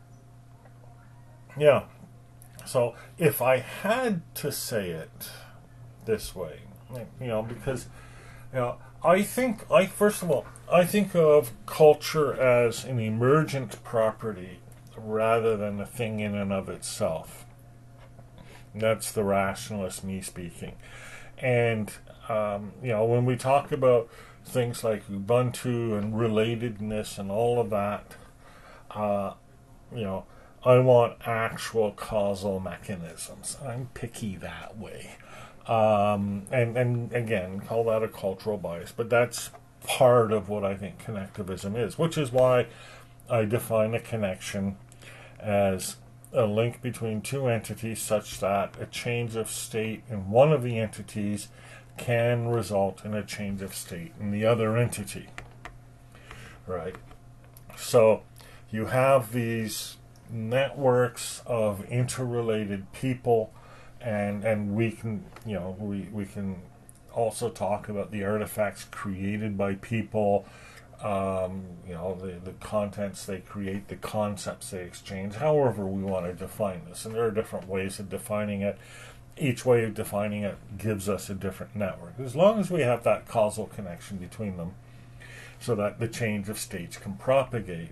[SPEAKER 1] yeah. So if I had to say it this way, you know, because, you know, I think, I first of all, I think of culture as an emergent property rather than a thing in and of itself. That's the rationalist me speaking. And, um, you know, when we talk about things like Ubuntu and relatedness and all of that, uh, you know, I want actual causal mechanisms. I'm picky that way. Um, and, and again, call that a cultural bias, but that's part of what I think connectivism is, which is why I define a connection as a link between two entities such that a change of state in one of the entities can result in a change of state in the other entity. Right? So you have these networks of interrelated people. And and we can, you know, we, we can also talk about the artifacts created by people, um, you know, the, the contents they create, the concepts they exchange, however we want to define this. And there are different ways of defining it. Each way of defining it gives us a different network, as long as we have that causal connection between them so that the change of states can propagate.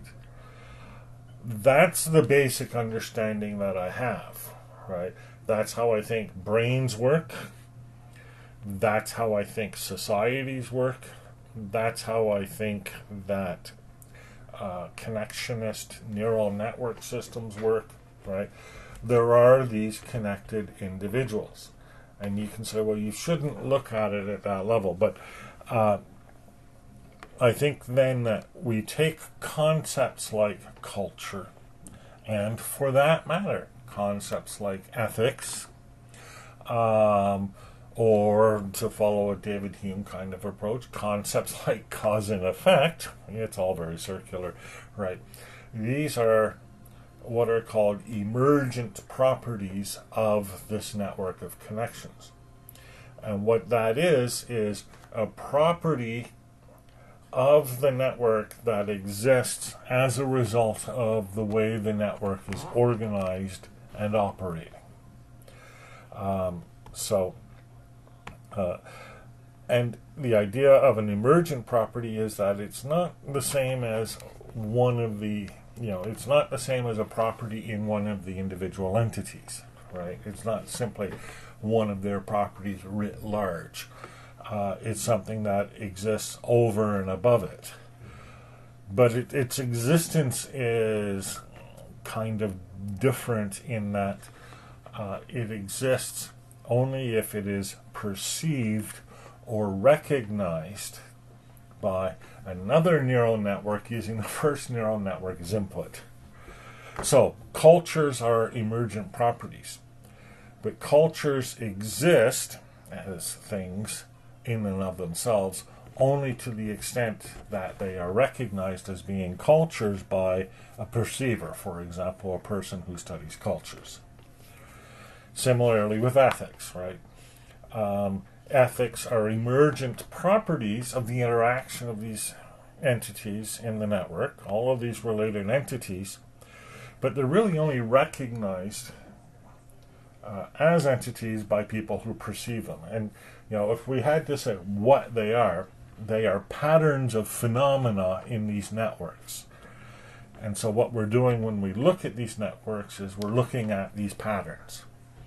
[SPEAKER 1] That's the basic understanding that I have, right? That's how I think brains work. That's how I think societies work. That's how I think that uh, connectionist neural network systems work, right? There are these connected individuals. And you can say, well, you shouldn't look at it at that level. But uh, I think then that we take concepts like culture, and for that matter, concepts like ethics, um, or to follow a David Hume kind of approach, concepts like cause and effect. It's all very circular, right? These are what are called emergent properties of this network of connections. And what that is, is a property of the network that exists as a result of the way the network is organized and operating. Um, so, uh, and the idea of an emergent property is that it's not the same as one of the you know, it's not the same as a property in one of the individual entities, right? It's not simply one of their properties writ large. Uh, it's something that exists over and above it. But it, its existence is kind of different in that uh, it exists only if it is perceived or recognized by another neural network using the first neural network as input. So, cultures are emergent properties. But cultures exist as things in and of themselves only to the extent that they are recognized as being cultures by a perceiver, for example, a person who studies cultures. Similarly with ethics, right? Um, ethics are emergent properties of the interaction of these entities in the network, all of these related entities, but they're really only recognized uh, as entities by people who perceive them. And, you know, if we had to say what they are, they are patterns of phenomena in these networks. And so what we're doing when we look at these networks is we're looking at these patterns.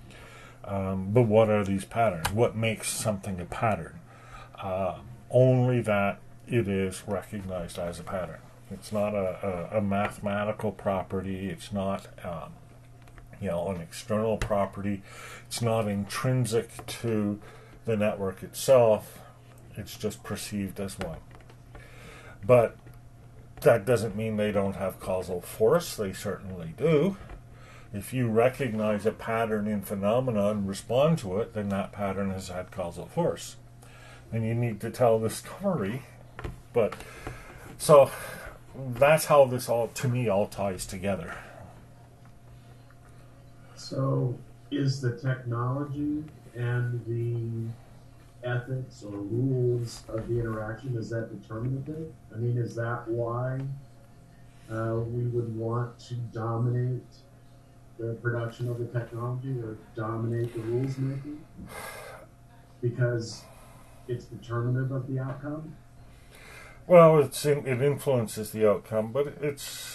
[SPEAKER 1] Um, but what are these patterns? What makes something a pattern? Uh, only that it is recognized as a pattern. It's not a, a, a mathematical property. It's not um, you know, an external property. It's not intrinsic to the network itself. It's just perceived as one. But that doesn't mean they don't have causal force. They certainly do. If you recognize a pattern in phenomena and respond to it, then that pattern has had causal force. And you need to tell the story. But so that's how this all, to me, all ties together.
[SPEAKER 3] So is the technology and the ethics or rules of the interaction, is that determinative? I mean, is that why uh, we would want to dominate the production of the technology or dominate the rules making? Because it's determinative of the outcome?
[SPEAKER 1] Well, it's in, it influences the outcome, but it's,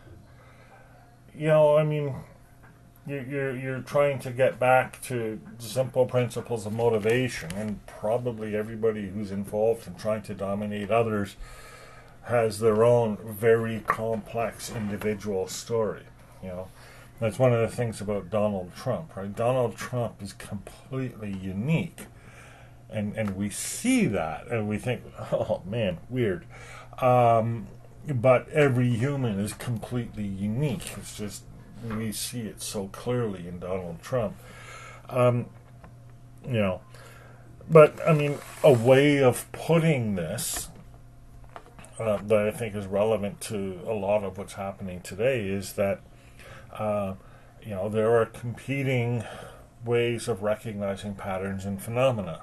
[SPEAKER 1] you know, I mean, you, you're you're trying to get back to simple principles of motivation, and probably everybody who's involved in trying to dominate others has their own very complex individual story. You know, that's one of the things about Donald Trump, right? Donald Trump is completely unique. And and we see that, and we think, oh man, weird. Um, but every human is completely unique. It's just, we see it so clearly in Donald Trump. Um, you know, but, I mean, a way of putting this uh, that I think is relevant to a lot of what's happening today is that, uh, you know, there are competing ways of recognizing patterns and phenomena.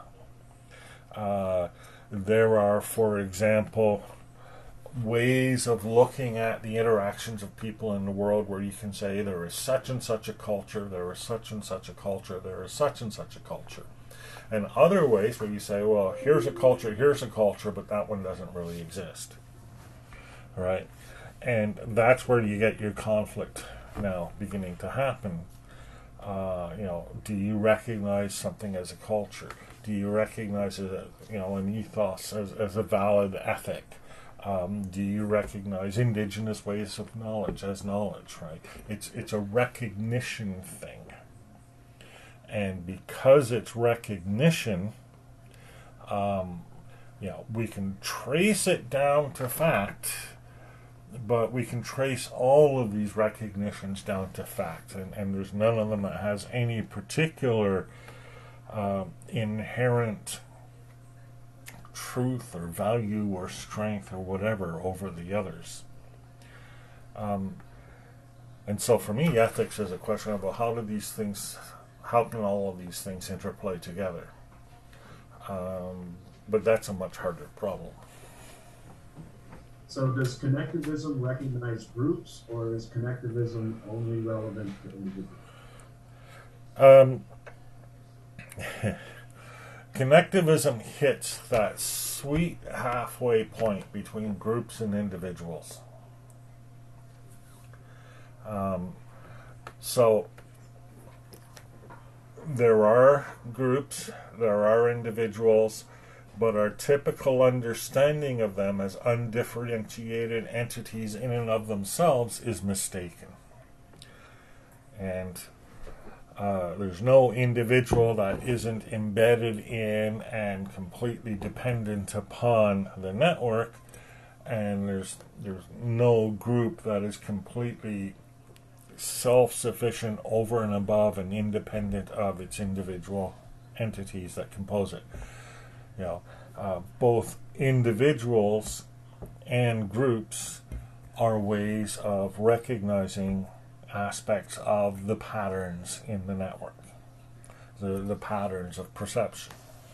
[SPEAKER 1] Uh, there are, for example, ways of looking at the interactions of people in the world where you can say there is such and such a culture, there is such and such a culture, there is such and such a culture. And other ways where you say, well, here's a culture, here's a culture, but that one doesn't really exist. All right? And that's where you get your conflict now beginning to happen. Uh, you know, do you recognize something as a culture? Do you recognize a, you know, an ethos as, as a valid ethic? Um, do you recognize indigenous ways of knowledge as knowledge, right? It's it's a recognition thing. And because it's recognition, um, you know, we can trace it down to fact, but we can trace all of these recognitions down to fact. And, and there's none of them that has any particular uh, inherent truth or value or strength or whatever over the others. Um, and so for me, ethics is a question about how do these things, how can all of these things interplay together? Um, but that's a much harder problem.
[SPEAKER 3] So does connectivism recognize groups, or is connectivism only relevant to individuals?
[SPEAKER 1] Um, Connectivism hits that sweet halfway point between groups and individuals. Um, so there are groups, there are individuals, but our typical understanding of them as undifferentiated entities in and of themselves is mistaken. And uh, there's no individual that isn't embedded in and completely dependent upon the network, and there's there's no group that is completely self-sufficient over and above and independent of its individual entities that compose it. You know, uh, both individuals and groups are ways of recognizing aspects of the patterns in the network, the, the patterns of perception.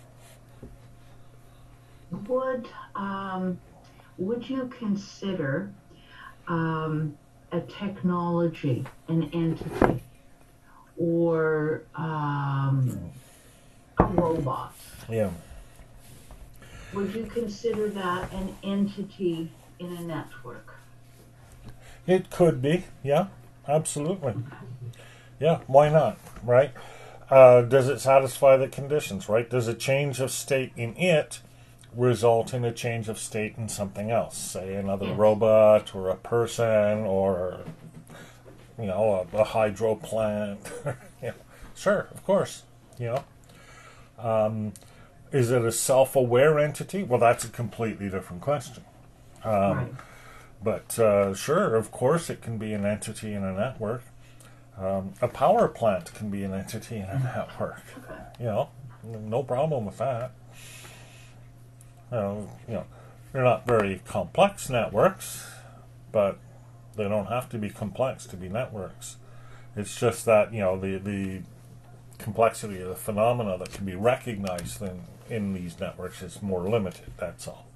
[SPEAKER 2] Would um, would you consider um, a technology an entity, or um, a robot?
[SPEAKER 1] Yeah.
[SPEAKER 2] Would you consider that an entity in a network?
[SPEAKER 1] It could be, yeah, absolutely. Yeah, why not, right? Uh, does it satisfy the conditions, right? Does a change of state in it result in a change of state in something else? Say another
[SPEAKER 2] Yes.
[SPEAKER 1] robot or a person or, you know, a, a hydro plant. Yeah, sure, of course, you know. Um, is it a self-aware entity? Well, that's a completely different question. Um,
[SPEAKER 2] Right.
[SPEAKER 1] But uh, sure, of course, it can be an entity in a network. Um, a power plant can be an entity in a network. You know, no problem with that. You know, you know, they're not very complex networks, but they don't have to be complex to be networks. It's just that, you know, the the complexity of the phenomena that can be recognized in, in these networks is more limited. That's all.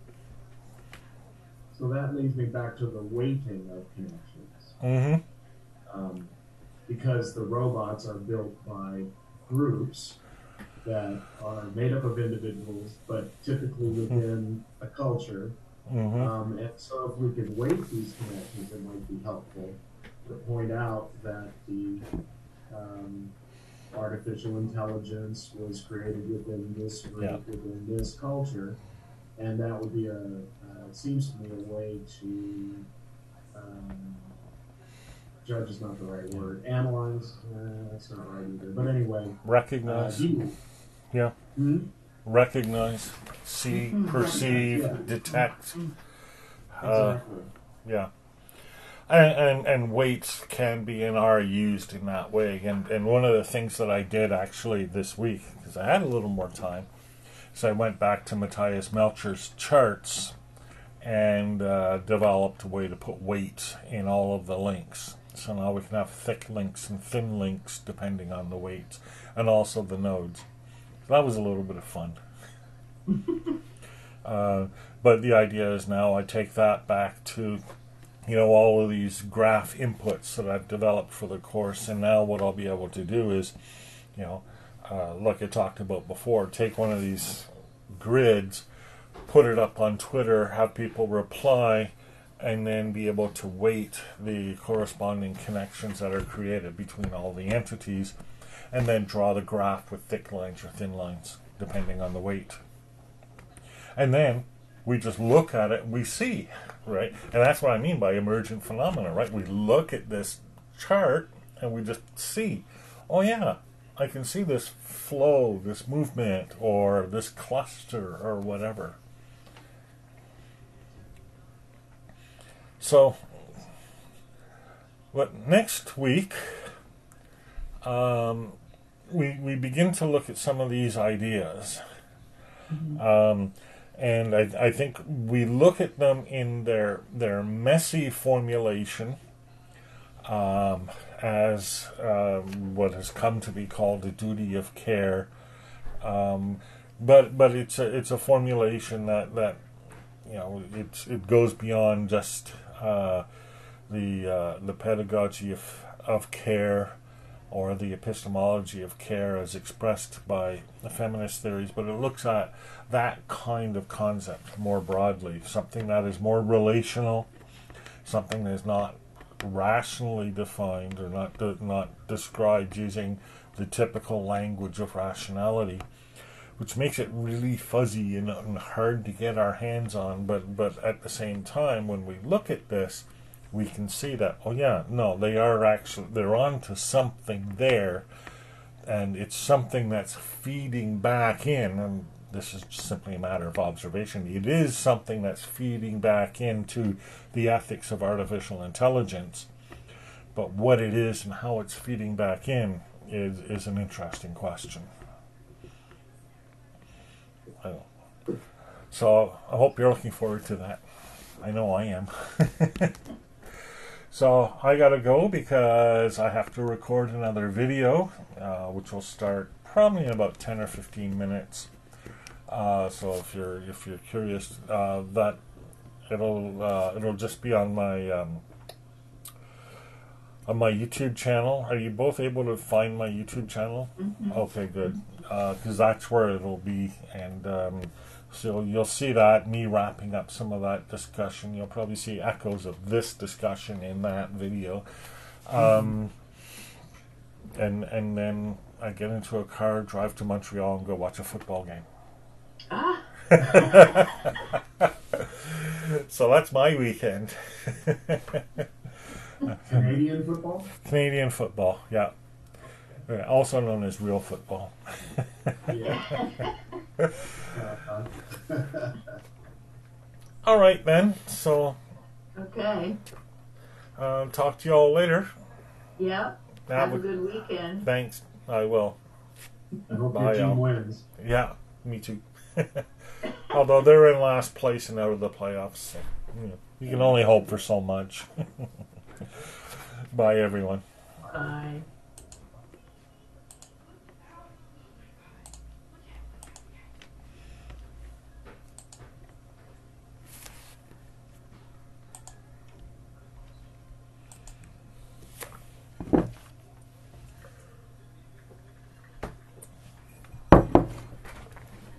[SPEAKER 3] So that leads me back to the weighting of connections.
[SPEAKER 1] Mm-hmm.
[SPEAKER 3] Um, because the robots are built by groups that are made up of individuals, but typically within a culture.
[SPEAKER 1] Mm-hmm.
[SPEAKER 3] Um, and so if we can weight these connections, it might be helpful to point out that the um, artificial intelligence was created within this group,
[SPEAKER 1] Yeah.
[SPEAKER 3] within this culture, and that would be a, uh, it seems to me a way to, um, judge is not the right word, analyze, uh, that's not right either, but anyway. Uh,
[SPEAKER 1] Recognize.
[SPEAKER 3] you,
[SPEAKER 1] Yeah.
[SPEAKER 3] hmm?
[SPEAKER 1] Recognize, see, perceive,
[SPEAKER 3] Yeah.
[SPEAKER 1] detect. Uh,
[SPEAKER 3] Exactly.
[SPEAKER 1] yeah. And, and and weights can be and are used in that way. And, and one of the things that I did actually this week, because I had a little more time, so I went back to Matthias Melcher's charts and uh, developed a way to put weight in all of the links. So now we can have thick links and thin links depending on the weights, and also the nodes. So that was a little bit of fun. uh, but the idea is now I take that back to, you know, all of these graph inputs that I've developed for the course, and now what I'll be able to do is, you know, uh, like I talked about before, take one of these grids, put it up on Twitter, have people reply, and then be able to weight the corresponding connections that are created between all the entities, and then draw the graph with thick lines or thin lines, depending on the weight. And then we just look at it and we see, right? And that's what I mean by emergent phenomena, right? We look at this chart and we just see, oh yeah, I can see this flow, this movement, or this cluster, or whatever. So, what next week, um, we we begin to look at some of these ideas,
[SPEAKER 2] Mm-hmm.
[SPEAKER 1] um, and I I think we look at them in their their messy formulation, um, as um, what has come to be called the duty of care, um, but but it's a it's a formulation that that you know it's it goes beyond just uh, the uh, the pedagogy of of care, or the epistemology of care as expressed by the feminist theories, but it looks at that kind of concept more broadly, something that is more relational, something that is not rationally defined or not de- not described using the typical language of rationality, which makes it really fuzzy and, and hard to get our hands on. But but at the same time, when we look at this, we can see that, oh yeah, no, they are actually, they're onto something there, and it's something that's feeding back in, and this is simply a matter of observation. It is something that's feeding back into the ethics of artificial intelligence, but what it is and how it's feeding back in is, is an interesting question. I don't- So I hope you're looking forward to that. I know I am. So I gotta go because I have to record another video, uh, which will start probably in about ten or fifteen minutes. Uh, so if you're if you're curious, uh, that it'll uh, it'll just be on my um, on my YouTube channel. Are you both able to find my YouTube channel?
[SPEAKER 2] Mm-hmm.
[SPEAKER 1] Okay, good, because uh, that's where it'll be, and um, so you'll see that, me wrapping up some of that discussion. You'll probably see echoes of this discussion in that video. Um, and and then I get into a car, drive to Montreal, and go watch a football game.
[SPEAKER 2] Ah.
[SPEAKER 1] So that's my weekend.
[SPEAKER 3] Canadian football?
[SPEAKER 1] Canadian football, yeah. Uh, Also known as real football.
[SPEAKER 3] Yeah. Uh,
[SPEAKER 1] All right, then. So
[SPEAKER 2] Okay.
[SPEAKER 1] uh, talk to you all later.
[SPEAKER 2] Yep.
[SPEAKER 1] Have
[SPEAKER 2] Have a
[SPEAKER 1] a-
[SPEAKER 2] good weekend.
[SPEAKER 1] Thanks. I will.
[SPEAKER 3] I hope
[SPEAKER 1] Bye,
[SPEAKER 3] your team
[SPEAKER 1] Al.
[SPEAKER 3] wins.
[SPEAKER 1] Yeah, me too. Although they're in last place and out of the playoffs, so, you know, you can only hope for so much. Bye, everyone.
[SPEAKER 2] Bye.